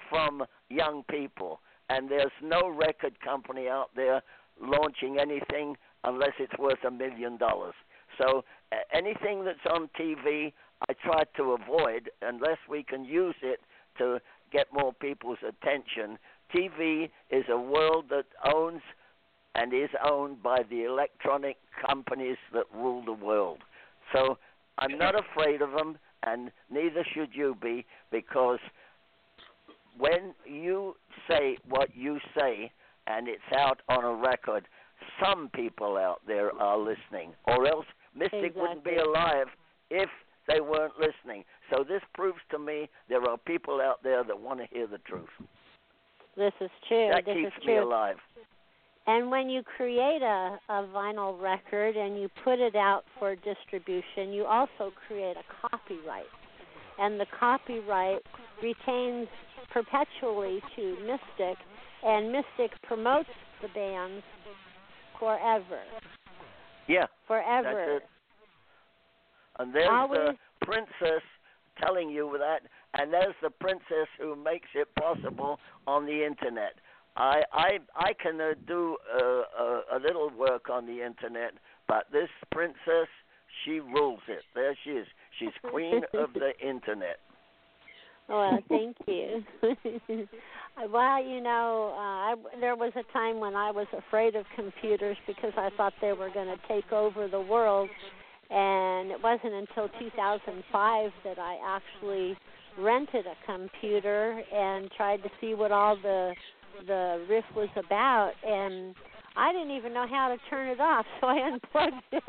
from young people. And there's no record company out there launching anything unless it's worth $1 million. So anything that's on TV, I try to avoid unless we can use it to get more people's attention. TV is a world that owns and is owned by the electronic companies that rule the world. So I'm not afraid of them, and neither should you be, because when you say what you say and it's out on a record, some people out there are listening, or else Mystic wouldn't be alive if they weren't listening. So this proves to me there are people out there that want to hear the truth. This is true. That this keeps is me true. alive. And when you create a vinyl record and you put it out for distribution, you also create a copyright. And the copyright retains perpetually to Mystic, and Mystic promotes the bands forever. Yeah. Forever. That's it. And there's the princess telling you that, and there's the princess who makes it possible on the internet. I can do a little work on the internet, but this princess, she rules it. There she is. She's queen of the internet. Well, thank you. Well, you know, there was a time when I was afraid of computers because I thought they were going to take over the world, and it wasn't until 2005 that I actually rented a computer and tried to see what all the riff was about, and I didn't even know how to turn it off, so I unplugged it.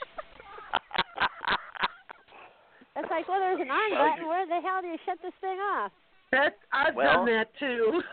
It's like, well, there's an on button. Where the hell do you shut this thing off? I've done that too.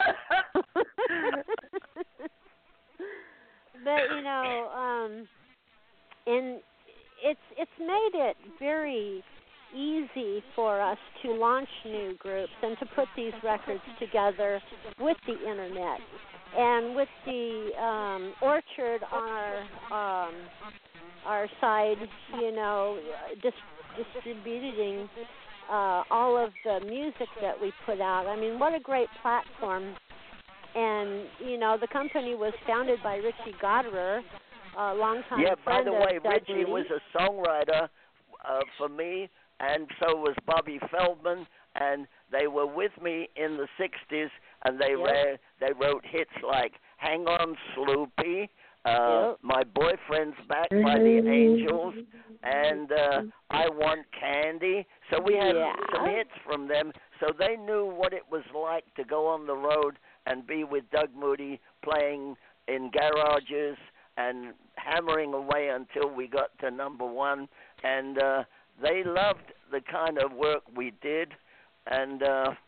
But you know, and it's made it very easy for us to launch new groups and to put these records together with the internet and with the Orchard on our side, you know, distributing all of the music that we put out. I mean, what a great platform. And, you know, the company was founded by Richie Goddard, a longtime friend. By the way, Doug Richie Moody. was a songwriter for me, and so was Bobby Feldman, and they were with me in the 60s, and they wrote hits like Hang On Sloopy, My Boyfriend's Back by the Angels, and I Want Candy. So we had some hits from them, so they knew what it was like to go on the road and be with Doug Moody playing in garages and hammering away until we got to number one, and they loved the kind of work we did, and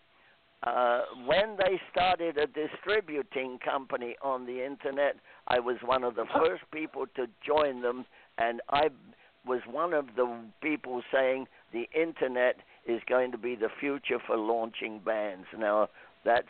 when they started a distributing company on the internet, I was one of the first people to join them, and I was one of the people saying the internet is going to be the future for launching bands. Now, that's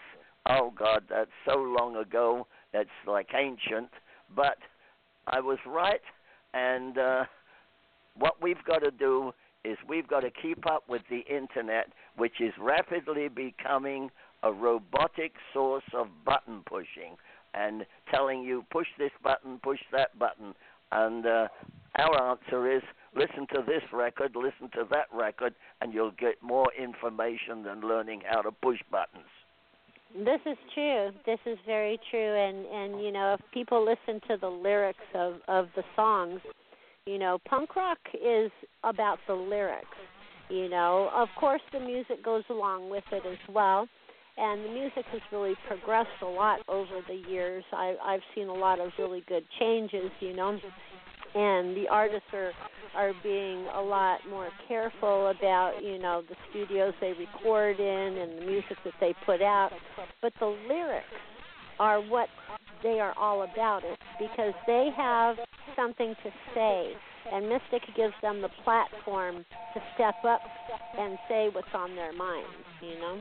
so long ago, that's like ancient, but I was right, and what we've got to do is we've got to keep up with the internet, which is rapidly becoming a robotic source of button pushing and telling you push this button, push that button. And our answer is listen to this record, listen to that record, and you'll get more information than learning how to push buttons. This is true. This is very true. And you know, if people listen to the lyrics of the songs, you know, punk rock is about the lyrics. You know, of course the music goes along with it as well, and the music has really progressed a lot over the years. I've seen a lot of really good changes, you know, and the artists are being a lot more careful about, you know, the studios they record in and the music that they put out. But the lyrics are what they are all about, it because they have something to say, and Mystic gives them the platform to step up and say what's on their minds, you know.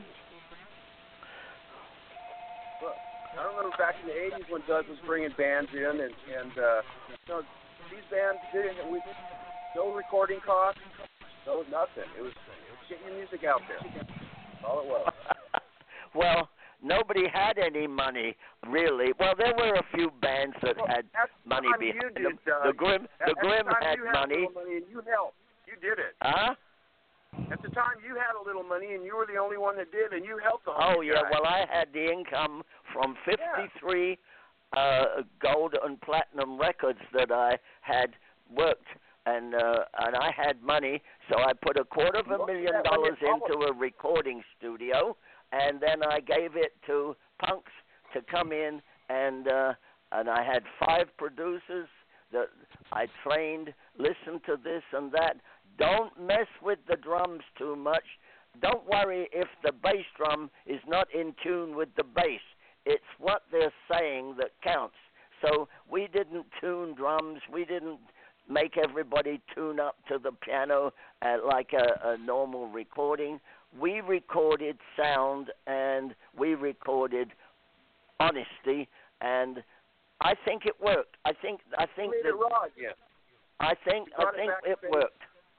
Well, I remember back in the 80s when Doug was bringing bands in, and you know, these bands didn't, with no recording costs, no nothing. It was getting your music out there. That's all it was. Well, nobody had any money really. Well, there were a few bands that had money behind them. The Grim had money. And you helped. You did it. Huh? At the time, you had a little money, and you were the only one that did, and you helped the Oh, yeah. guy. Well, I had the income from 53 gold and platinum records that I had worked, and I had money, so I put $250,000 into a recording studio, and then I gave it to punks to come in, and I had 5 producers that I trained, listen to this and that. Don't mess with the drums too much. Don't worry if the bass drum is not in tune with the bass. It's what they're saying that counts. So we didn't tune drums. We didn't make everybody tune up to the piano like a normal recording. We recorded sound, and we recorded honesty, and I think it worked. I think it raw again. I think it worked.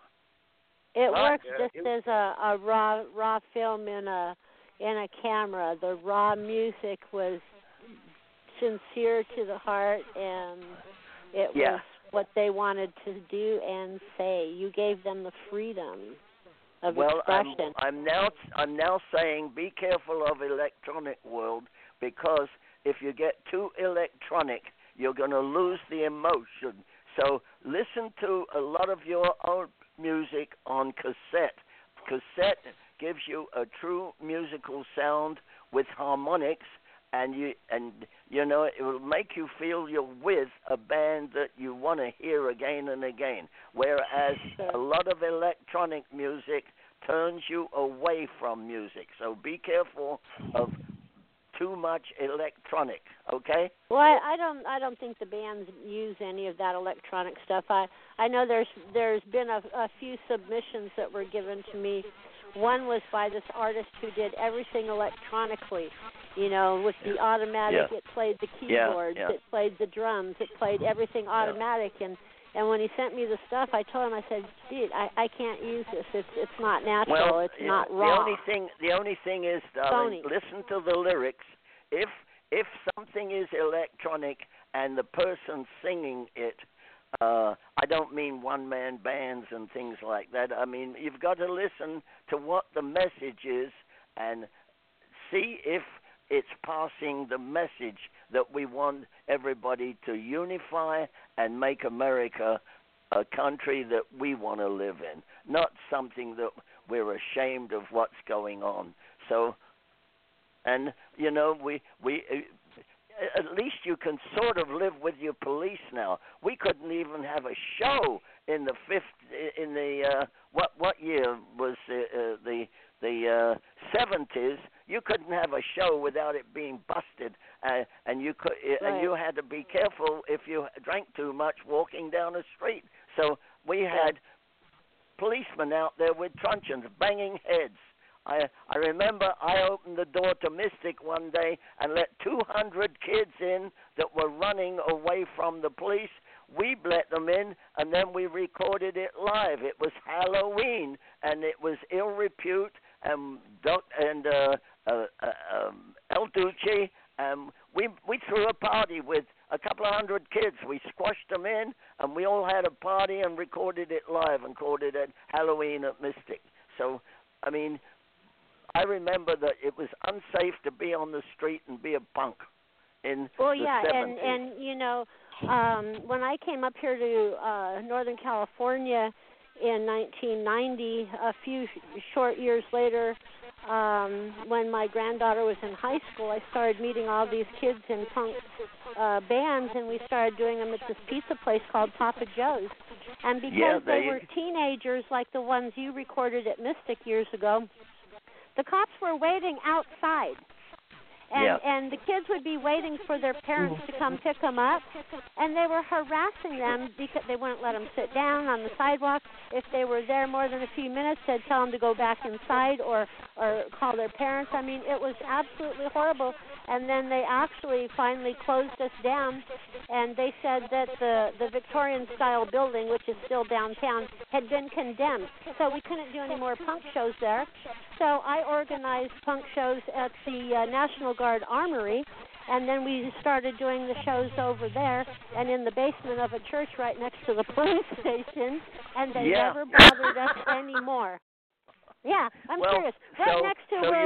It works just as a raw film in a camera. The raw music was sincere to the heart, and it was what they wanted to do and say. You gave them the freedom of expression. I'm now saying be careful of electronic world, because if you get too electronic, you're going to lose the emotion. So listen to a lot of your own music on cassette. Cassette gives you a true musical sound with harmonics, and you know it will make you feel you're with a band that you want to hear again and again. Whereas a lot of electronic music turns you away from music. So be careful of too much electronic, okay? Well, I don't think the bands use any of that electronic stuff. I know there's been a few submissions that were given to me. One was by this artist who did everything electronically, you know, with the automatic. It played the keyboards, it played the drums, it played everything automatic. And when he sent me the stuff, I told him, I said, dude, I can't use this. It's not natural. It's not raw. The only thing is, darling, listen to the lyrics. If something is electronic and the person singing it, I don't mean one-man bands and things like that. I mean, you've got to listen to what the message is and see if it's passing the message that we want everybody to unify and make America a country that we want to live in, not something that we're ashamed of what's going on. So, and, you know, we at least you can sort of live with your police now. We couldn't even have a show in the what year was the 70s. You couldn't have a show without it being busted, and you could, and you had to be careful if you drank too much walking down the street. So we had policemen out there with truncheons banging heads. I remember I opened the door to Mystic one day and let 200 kids in that were running away from the police. We let them in, and then we recorded it live. It was Halloween, and it was ill repute, and El Duce. We threw a party with a couple of hundred kids. We squashed them in, and we all had a party and recorded it live and called it Halloween at Mystic. So, I mean, I remember that it was unsafe to be on the street and be a punk in the 70s. and you know, when I came up here to Northern California in 1990, a few short years later, when my granddaughter was in high school, I started meeting all these kids in punk bands, and we started doing them at this pizza place called Papa Joe's. And because they were teenagers like the ones you recorded at Mystic years ago, the cops were waiting outside. And the kids would be waiting for their parents to come pick them up, and they were harassing them because they wouldn't let them sit down on the sidewalk. If they were there more than a few minutes, they'd tell them to go back inside or call their parents. I mean, it was absolutely horrible. And then they actually finally closed us down, and they said that the Victorian-style building, which is still downtown, had been condemned, so we couldn't do any more punk shows there. So I organized punk shows at the National Guard Armory, and then we started doing the shows over there and in the basement of a church right next to the police station, and they never bothered us anymore. Yeah, I'm serious. Right next to where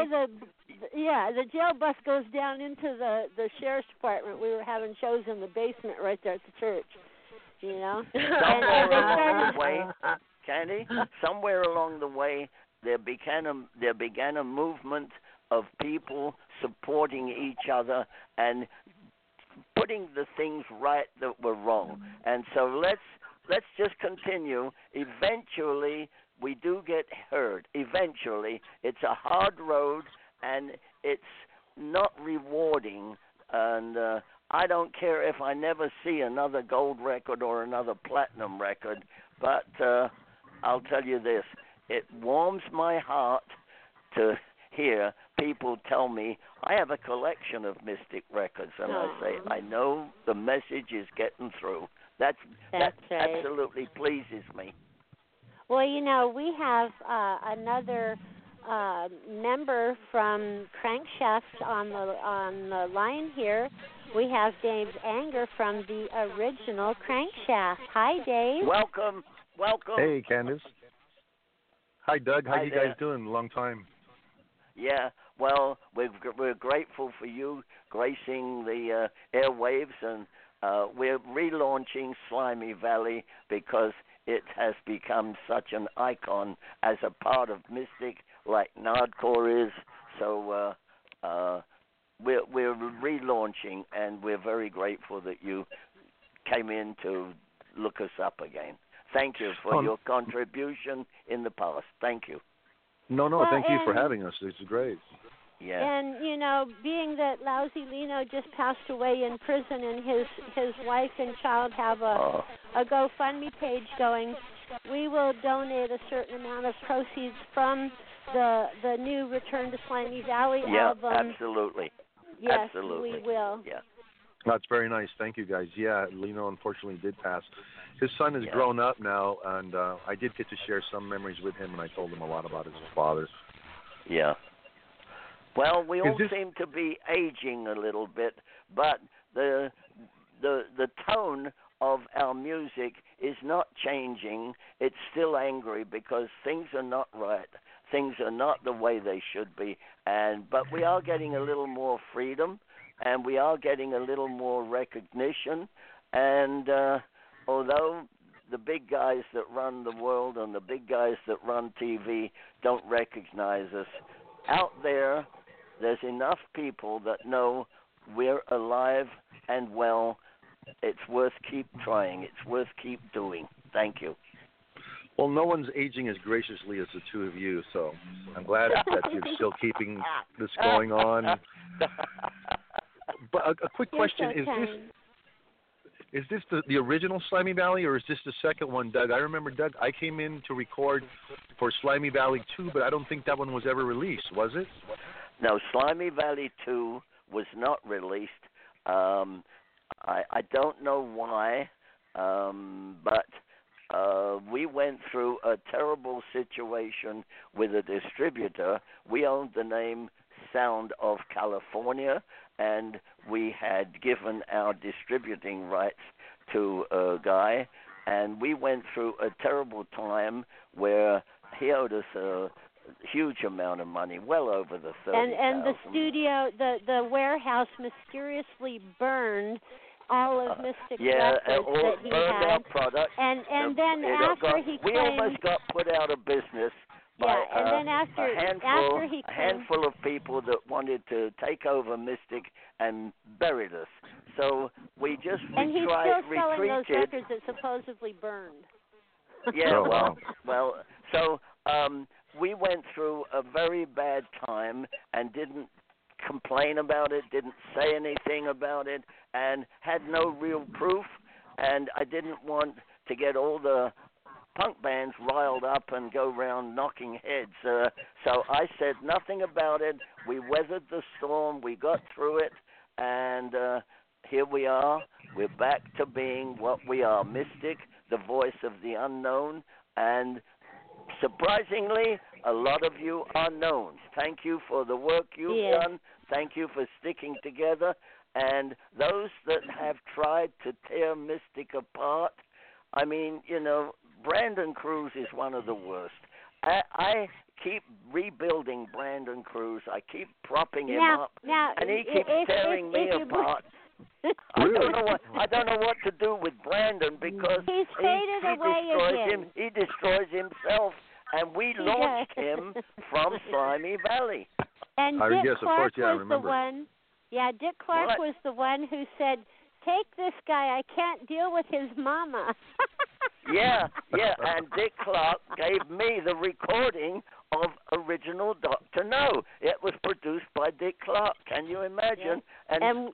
the jail bus goes down into the sheriff's department. We were having shows in the basement right there at the church. You know, somewhere along the way, Candy, somewhere along the way, there began a movement of people supporting each other and putting the things right that were wrong. And so let's just continue. Eventually, we do get heard. Eventually, it's a hard road and it's not rewarding. And I don't care if I never see another gold record or another platinum record, but I'll tell you this, it warms my heart to hear people tell me, I have a collection of Mystic records, and I say, I know the message is getting through. That right. Absolutely pleases me. Well, you know, we have another member from Crankshaft on the line here. We have Dave Anger from the original Crankshaft. Hi, Dave. Welcome. Hey, Candace. Hi, Doug. How Hi you there. guys doing? Long time. Yeah, well, we're grateful for you gracing the airwaves, and we're relaunching Slimy Valley because it has become such an icon as a part of Mystic, like Nardcore is. So we're relaunching, and we're very grateful that you came in to look us up again. Thank you for your contribution in the past. Thank you. No, thank you for having us. It's great. Yeah. And, you know, being that Lousy Lino just passed away in prison and his wife and child have a GoFundMe page going, we will donate a certain amount of proceeds from the new Return to Slimy Valley album. Yeah, absolutely. Yes, absolutely. We will. Yeah. That's very nice. Thank you, guys. Yeah, Lino unfortunately did pass. His son has grown up now, and I did get to share some memories with him, and I told him a lot about his father. Yeah. Well, we all seem to be aging a little bit, but the tone of our music is not changing. It's still angry because things are not right. Things are not the way they should be, but we are getting a little more freedom, and we are getting a little more recognition, and although the big guys that run the world and the big guys that run TV don't recognize us, out there's enough people that know we're alive and well. It's worth keep trying. It's worth keep doing. Thank you. Well, no one's aging as graciously as the two of you, so I'm glad that you're still keeping this going on. But a quick question, is this the original Slimy Valley, or is this the second one, Doug? I remember, Doug, I came in to record for Slimy Valley 2, but I don't think that one was ever released, was it? No, Slimy Valley 2 was not released. I don't know why, but we went through a terrible situation with a distributor. We owned the name Sound of California, and we had given our distributing rights to a guy, and we went through a terrible time where he owed us a huge amount of money, well over the $30,000. And the studio, the warehouse mysteriously burned all of Mystic Records that he burned had. our product. And then after he we claimed, almost got put out of business. By and then after he a handful of people that wanted to take over Mystic and buried us. So we just and he's still selling retreated. those records that supposedly burned. Yeah, so we went through a very bad time and didn't complain about it, didn't say anything about it, and had no real proof. And I didn't want to get all the punk bands riled up and go around knocking heads. So I said nothing about it. We weathered the storm. We got through it, and here we are. We're back to being what we are, Mystic, the voice of the unknown, And surprisingly, a lot of you are known. Thank you for the work you've done. Thank you for sticking together. And those that have tried to tear Mystic apart, I mean, you know, Brandon Cruz is one of the worst. I keep rebuilding Brandon Cruz. I keep propping him up, and he keeps tearing me apart. I don't know what to do with Brandon because he destroys him. He destroys himself, and we launched him from Slimy Valley. And Dick Clark was the one. Yeah, Dick Clark was the one who said, "Take this guy. I can't deal with his mama." Yeah, and Dick Clark gave me the recording of original Dr. No. It was produced by Dick Clark. Can you imagine? Yeah. And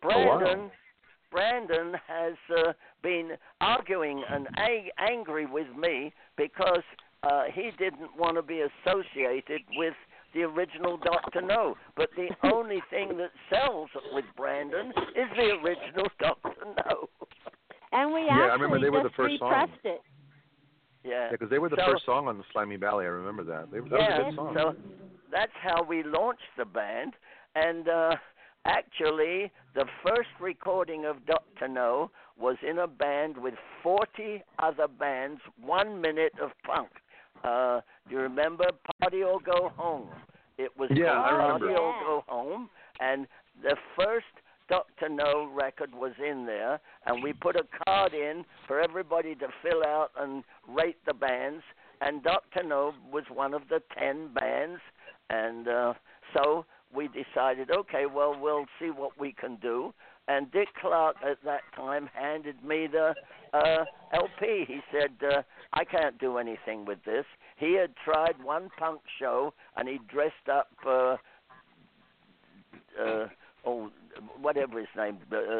Brandon has been arguing and angry with me because he didn't want to be associated with the original Dr. No. But the only thing that sells with Brandon is the original Dr. No. And we I remember they were the first song. It. Yeah, because they were the first song on the Slimy Valley. I remember that. That was a good song. So that's how we launched the band. And actually, the first recording of Dr. No was in a band with 40 other bands, 1 minute of punk. Do you remember Party or Go Home? It was called Party or Go Home. And the first Dr. No record was in there, and we put a card in for everybody to fill out and rate the bands, and Dr. No was one of the 10 bands, and so we decided, okay, well, we'll see what we can do, and Dick Clark at that time handed me the LP. He said, I can't do anything with this. He had tried one punk show, and he dressed up whatever his name,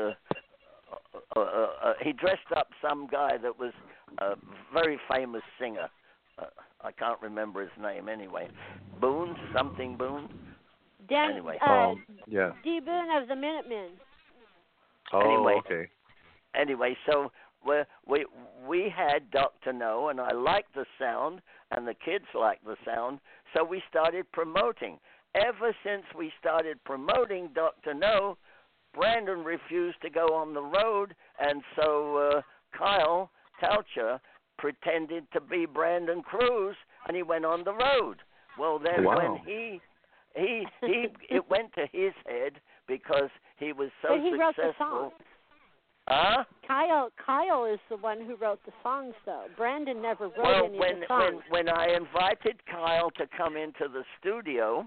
he dressed up some guy that was a very famous singer. I can't remember his name anyway. Boone. Anyway. D. Boone of the Minutemen. Anyway, so we had Dr. No, and I liked the sound, and the kids liked the sound, so we started promoting. Ever since we started promoting Dr. No, Brandon refused to go on the road, and so Kyle Taucher pretended to be Brandon Cruz, and he went on the road. Well, then when he it went to his head because he was so successful. Wrote the songs. Kyle is the one who wrote the songs, though. Brandon never wrote any of the songs. When I invited Kyle to come into the studio,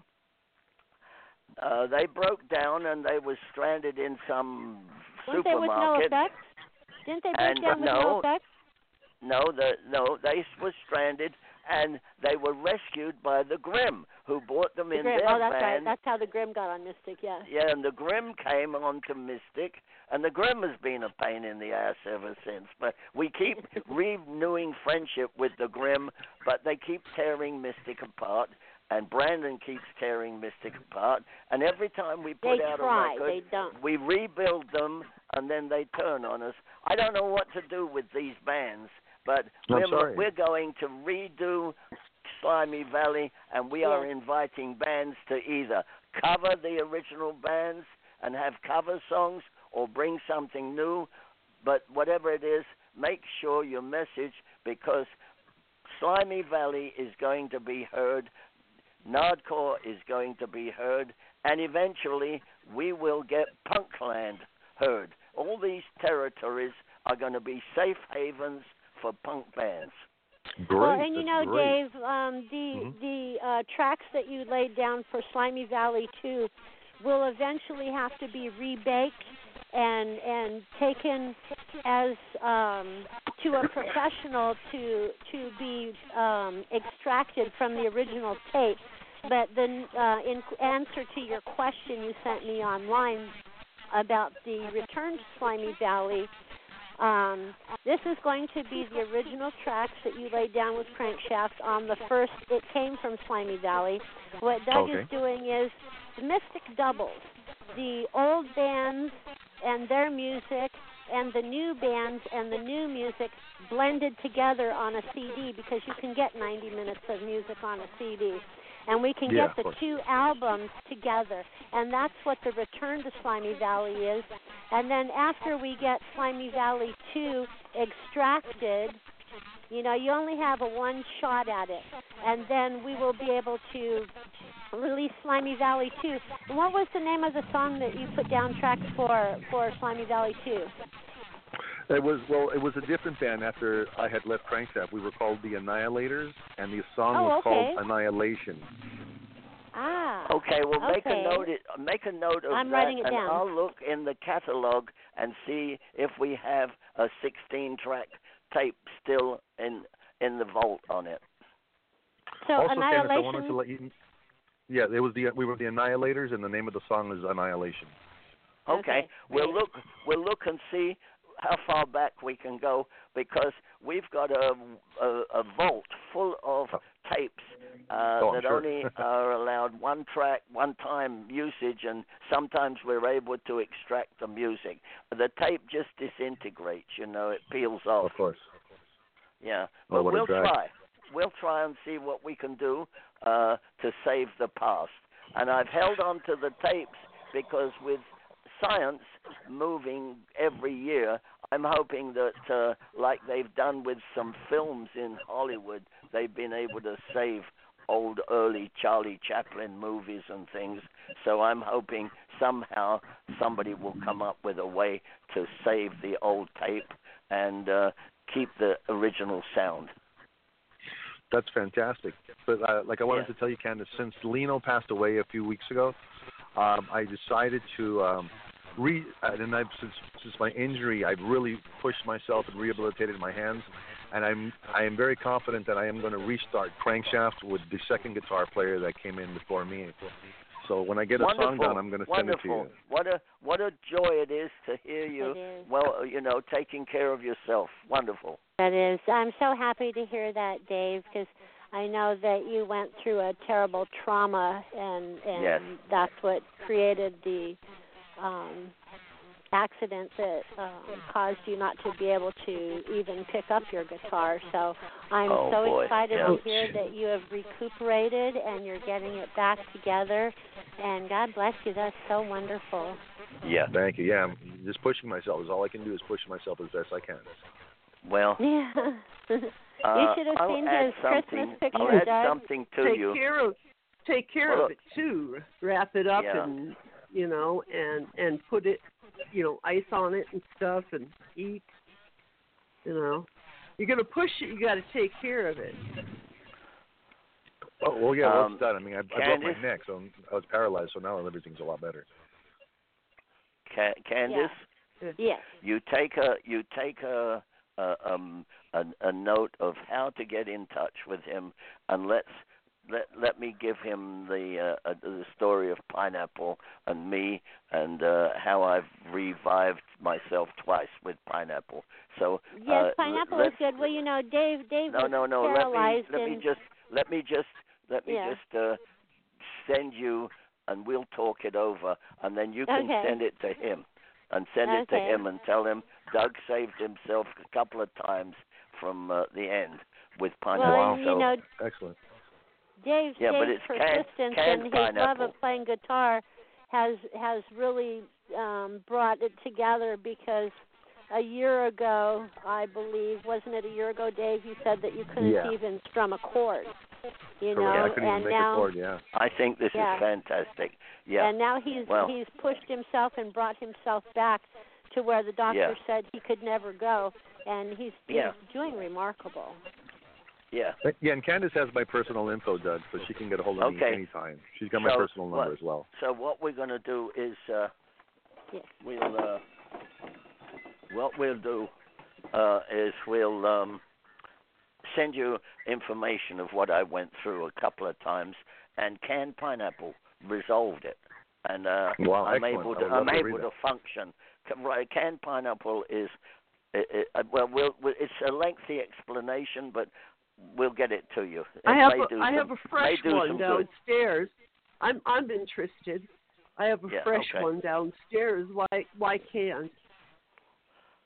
they broke down and they were stranded in some supermarket. Didn't they break down with no effect? No, they were stranded, and they were rescued by the Grimm, who brought them in their van. Oh, that's right. That's how the Grimm got on Mystic, yeah. Yeah, and the Grimm came on to Mystic, and the Grimm has been a pain in the ass ever since. But we keep renewing friendship with the Grimm, but they keep tearing Mystic apart. And Brandon keeps tearing Mystic apart. And every time we put out a record, we rebuild them, and then they turn on us. I don't know what to do with these bands, but we're going to redo Slimy Valley, and we are inviting bands to either cover the original bands and have cover songs or bring something new. But whatever it is, make sure your message, because Slimy Valley is going to be heard, Nardcore is going to be heard, and eventually we will get Punkland heard. All these territories are going to be safe havens for punk bands. Great. Well, and you know, Dave, the tracks that you laid down for Slimy Valley 2 will eventually have to be rebaked and taken as to a professional to be extracted from the original tape. But then, in answer to your question you sent me online about the return to Slimy Valley, this is going to be the original tracks that you laid down with Crankshaft on the first. It came from Slimy Valley. What Doug is doing is Mystic doubles the old bands and their music and the new bands and the new music blended together on a CD, because you can get 90 minutes of music on a CD. And we can get the two albums together. And that's what the Return to Slimy Valley is. And then after we get Slimy Valley 2 extracted, you know, you only have a one shot at it. And then we will be able to release Slimy Valley 2. And what was the name of the song that you put down tracks for Slimy Valley 2? It was a different band after I had left Crankshaft. We were called the Annihilators, and the song was called Annihilation. Ah. Okay, well make a note of I'm that, writing it and down. I'll look in the catalog and see if we have a 16-track tape still in the vault on it. So also, Annihilation. Candace, I wanted to let you. Yeah, we were the Annihilators, and the name of the song is Annihilation. Okay. We'll look and see how far back we can go, because we've got a vault full of tapes that only are allowed one track, one time usage, and sometimes we're able to extract the music. The tape just disintegrates, you know, it peels off. Of course. Yeah, but we'll try. We'll try and see what we can do to save the past. And I've held on to the tapes because with science moving every year, I'm hoping that, like they've done with some films in Hollywood, they've been able to save old early Charlie Chaplin movies and things. So I'm hoping somehow somebody will come up with a way to save the old tape and keep the original sound. That's fantastic. But I wanted to tell you, Candace, since Lino passed away a few weeks ago, I decided to since my injury, I've really pushed myself and rehabilitated my hands, and I am very confident that I am going to restart Crankshaft with the second guitar player that came in before me. So when I get a song done, I'm going to send it to you. What a joy it is to hear you. Well, you know, taking care of yourself. Wonderful. That is. I'm so happy to hear that, Dave, because I know that you went through a terrible trauma, and yes. That's what created the accident that caused you not to be able to even pick up your guitar. So I'm excited to hear that you have recuperated and you're getting it back together. And God bless you. That's so wonderful. Yeah. Thank you. Yeah, I'm just pushing myself. All I can do is push myself as best I can. Well, yeah. You should have seen his Christmas picture, I'll add something to you. Take care of it too. Wrap it up and you know, and put it, you know, ice on it and stuff, and eat. You know, you're gonna push it. You got to take care of it. Oh well, yeah, well, it's done. I mean, I broke my neck, so I was paralyzed. So now everything's a lot better. Candace, yes. You take a note of how to get in touch with him, and let me give him the story of Pineapple and me, and how I've revived myself twice with Pineapple. So yes, Pineapple is good. Well, you know, Dave No. paralyzed. Let me just send you, and we'll talk it over, and then you can send it to him. And send it to him and tell him Doug saved himself a couple of times from the end with Pineapple. Well, you know, excellent. Dave's persistence and his love of playing guitar has really brought it together, because a year ago, I believe, wasn't it a year ago, Dave, you said that you couldn't even strum a chord. You know, I couldn't even make now a chord, I think this is fantastic. Yeah. And now he's pushed himself and brought himself back to where the doctor said he could never go, and he's doing remarkable. Yeah. Yeah, and Candace has my personal info, Doug, so she can get a hold of me anytime. She's got my personal number as well. So what we're going to do is we'll send you information of what I went through a couple of times, and Canned Pineapple resolved it, and I'm able to function. Canned Pineapple is it's a lengthy explanation, but we'll get it to you. I have a fresh one downstairs. I'm interested. I have a fresh one downstairs. Why can't?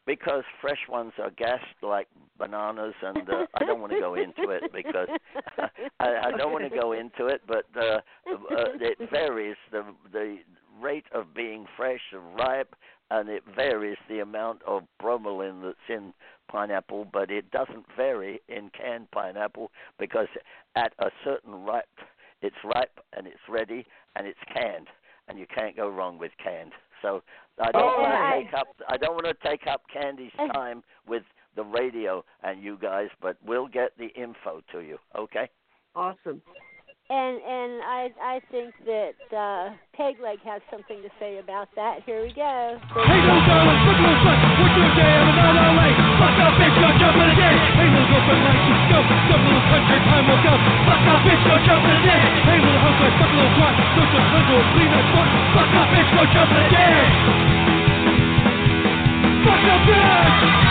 because fresh ones are gassed like bananas, and I don't want to go into it because I don't want to go into it, but it varies the rate of being fresh and ripe, and it varies the amount of bromelain that's in pineapple, but it doesn't vary in canned pineapple because at a certain ripe, it's ripe and it's ready and it's canned, and you can't go wrong with canned. So I don't want to take up Candy's time with the radio and you guys, but we'll get the info to you. Okay? Awesome. And I think that Peg Leg has something to say about that. Here we go. Hey, little darling, look a little son. What's your jam? And not LA. Fuck off, bitch, go jump in the day. Hey, little girlfriend, like to scope. Some little country time will come. Fuck off, bitch, go jump in the day. Hey, little housewife, fuck a little twat. Don't just handle it, clean that spot. Fuck off, bitch, go jump in the day. Fuck off, bitch.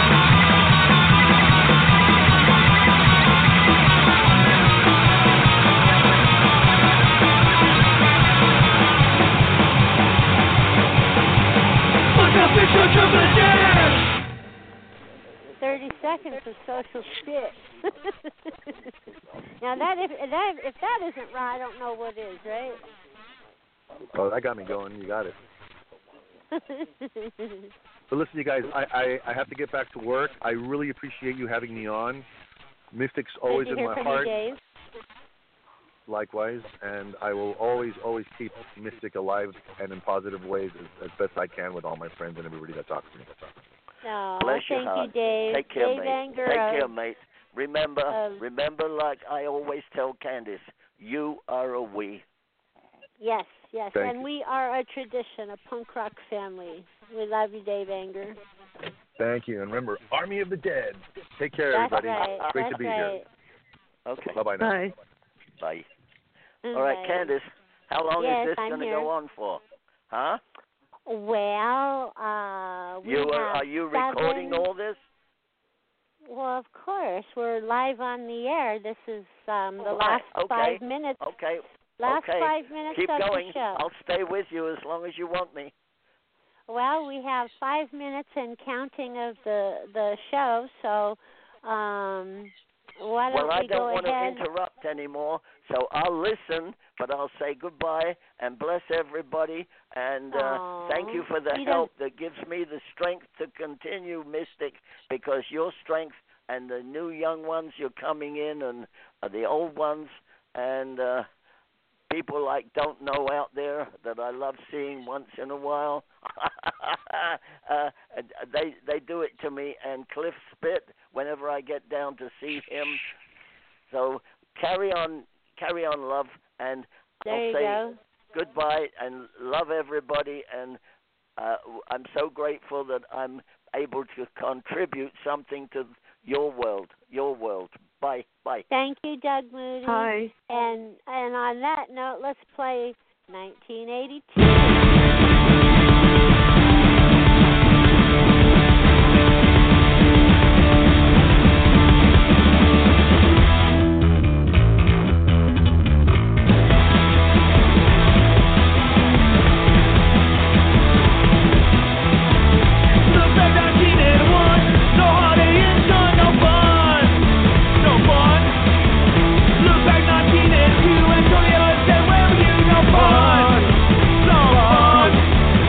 Bitch, go jump in the day. 30 seconds of social spit. Now if that isn't right, I don't know what is, right? Oh, that got me going. You got it. But listen, you guys, I have to get back to work. I really appreciate you having me on. Mystic's always in my heart. Likewise, and I will always keep Mystic alive and in positive ways as best I can with all my friends and everybody that talks to me. Oh, bless your thank heart. you, Dave. Take care, Dave mate. Anger, Take care, mate. Remember, like I always tell Candice, you are a we. Yes, Thank and you. we are a tradition, a punk rock family. We love you, Dave Anger. Thank you, and remember, Army of the Dead. Take care, That's everybody. right. Great That's to be right. here. Okay. Bye-bye now. Bye. Bye. All right, Bye. Candice, how long Yes, is this I'm going to here. go on for? Huh? Well, Are you recording all this? Well, of course. We're live on the air. This is the last 5 minutes. Okay. Last okay. 5 minutes Keep of going. the show. I'll stay with you as long as you want me. Well, we have 5 minutes and counting of the show, so why don't we go ahead? Well, I don't want to interrupt anymore, so I'll listen, but I'll say goodbye and bless everybody, and thank you for the help that gives me the strength to continue, Mystic, because your strength and the new young ones you're coming in and the old ones and people like Don't Know out there that I love seeing once in a while. They do it to me, and Cliff Spit whenever I get down to see him. So carry on, love, and I'll say goodbye and love everybody. And I'm so grateful that I'm able to contribute something to your world. Bye. Thank you, Doug Moody. Hi. And on that note, let's play 1982. Fun.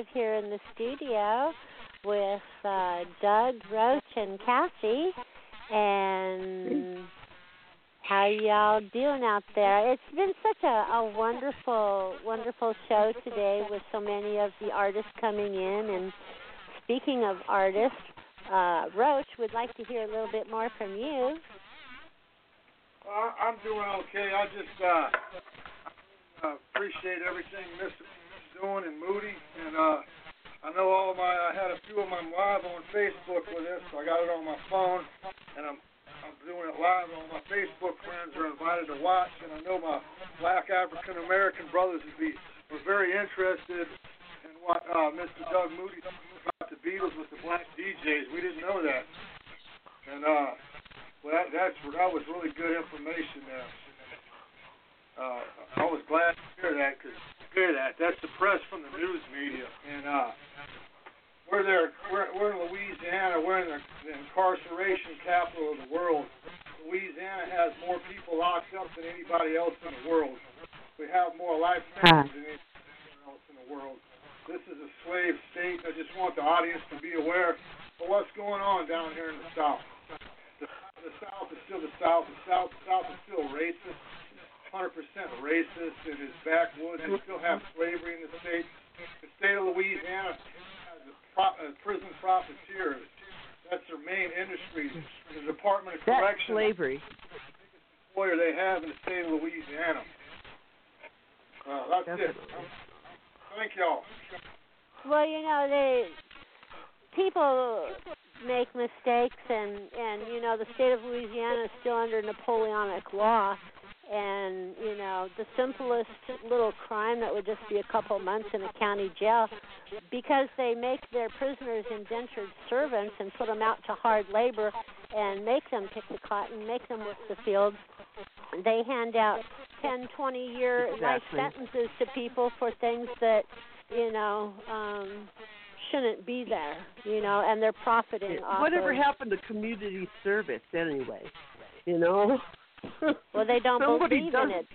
live here in the studio with Doug, Roach, and Cassie. And how y'all doing out there? It's been such a wonderful, wonderful show today with so many of the artists coming in. And speaking of artists, Roach would like to hear a little bit more from you. I'm doing okay. I just appreciate everything Miss is doing and Moody. And I know I had a few of them live on Facebook with us, so I got it on my phone. And I'm doing it live. All my Facebook friends are invited to watch. And I know my Black African American brothers were very interested in what Mr. Doug Moody said about the Beatles with the black DJs. We didn't know that. And well, that was really good information there. I was glad to hear that because that's the press from the news media. And we're in Louisiana. We're in the incarceration capital of the world. Louisiana has more people locked up than anybody else in the world. We have more life sentences than anybody else in the world. This is a slave state. I just want the audience to be aware of what's going on down here in the South. The South is still the South. The South is still racist, 100% racist. It is backwoods. They still have slavery in the state. The state of Louisiana has prison profiteers. That's their main industry. The Department of Correction. That's slavery. The employer they have in the state of Louisiana. That's Definitely. It. Thank y'all. Well, people make mistakes, and the state of Louisiana is still under Napoleonic law, and the simplest little crime that would just be a couple months in a county jail, because they make their prisoners indentured servants and put them out to hard labor and make them pick the cotton, make them work the fields. They hand out 10, 20-year life sentences to people for things that shouldn't be there, and they're profiting off whatever happened to community service anyway, Well, they don't believe in it.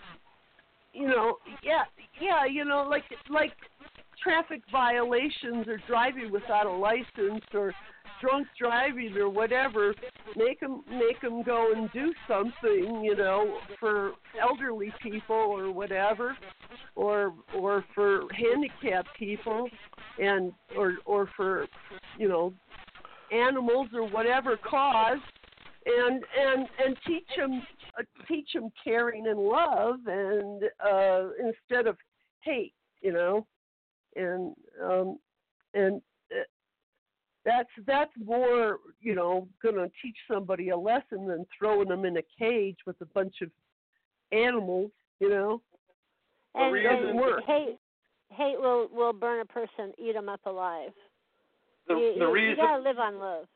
Like traffic violations or driving without a license or drunk driving or whatever, make them go and do something, for elderly people or whatever, or for handicapped people, and or for animals or whatever cause, and teach them caring and love, and instead of hate, and that's more, gonna teach somebody a lesson than throwing them in a cage with a bunch of animals, And it doesn't work. Hate will burn a person, eat them up alive. You gotta live on love.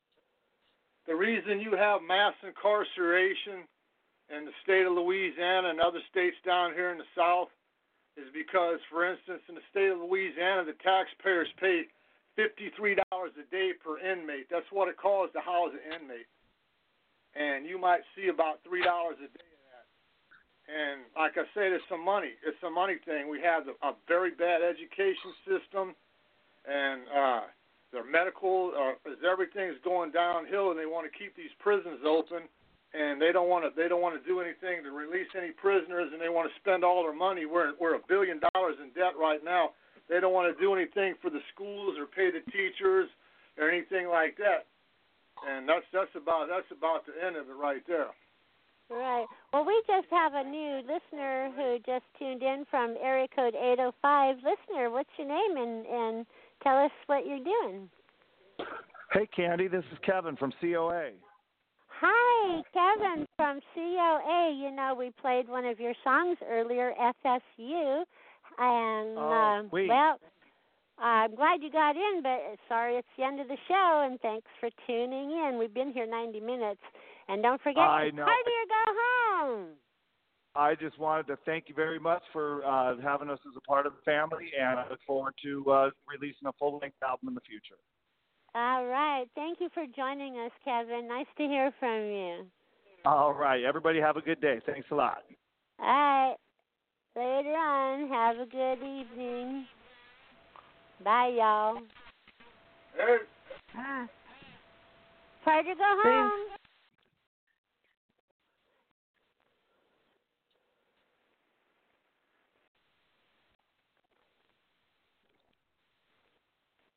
The reason you have mass incarceration in the state of Louisiana and other states down here in the South is because, for instance, in the state of Louisiana, the taxpayers pay $53 a day per inmate. That's what it costs to house an inmate. And you might see about $3 a day of that. And like I said, it's some money. It's a money thing. We have a very bad education system, and their medical, everything's going downhill, and they want to keep these prisons open, and they don't want to do anything to release any prisoners, and they want to spend all their money. We're $1 billion in debt right now. They don't want to do anything for the schools or pay the teachers or anything like that. And that's about the end of it right there. Right. Well, we just have a new listener who just tuned in from area code 805. Listener, what's your name, and tell us what you're doing. Hey, Candy, this is Kevin from COA. Hi, Kevin from COA. We played one of your songs earlier, FSU. And, well, I'm glad you got in, but sorry it's the end of the show, and thanks for tuning in. We've been here 90 minutes. And don't forget, party or go home. I just wanted to thank you very much for having us as a part of the family, and I look forward to releasing a full-length album in the future. All right. Thank you for joining us, Kevin. Nice to hear from you. All right. Everybody have a good day. Thanks a lot. All right. Later on. Have a good evening. Bye, y'all. Hey. Try to go home.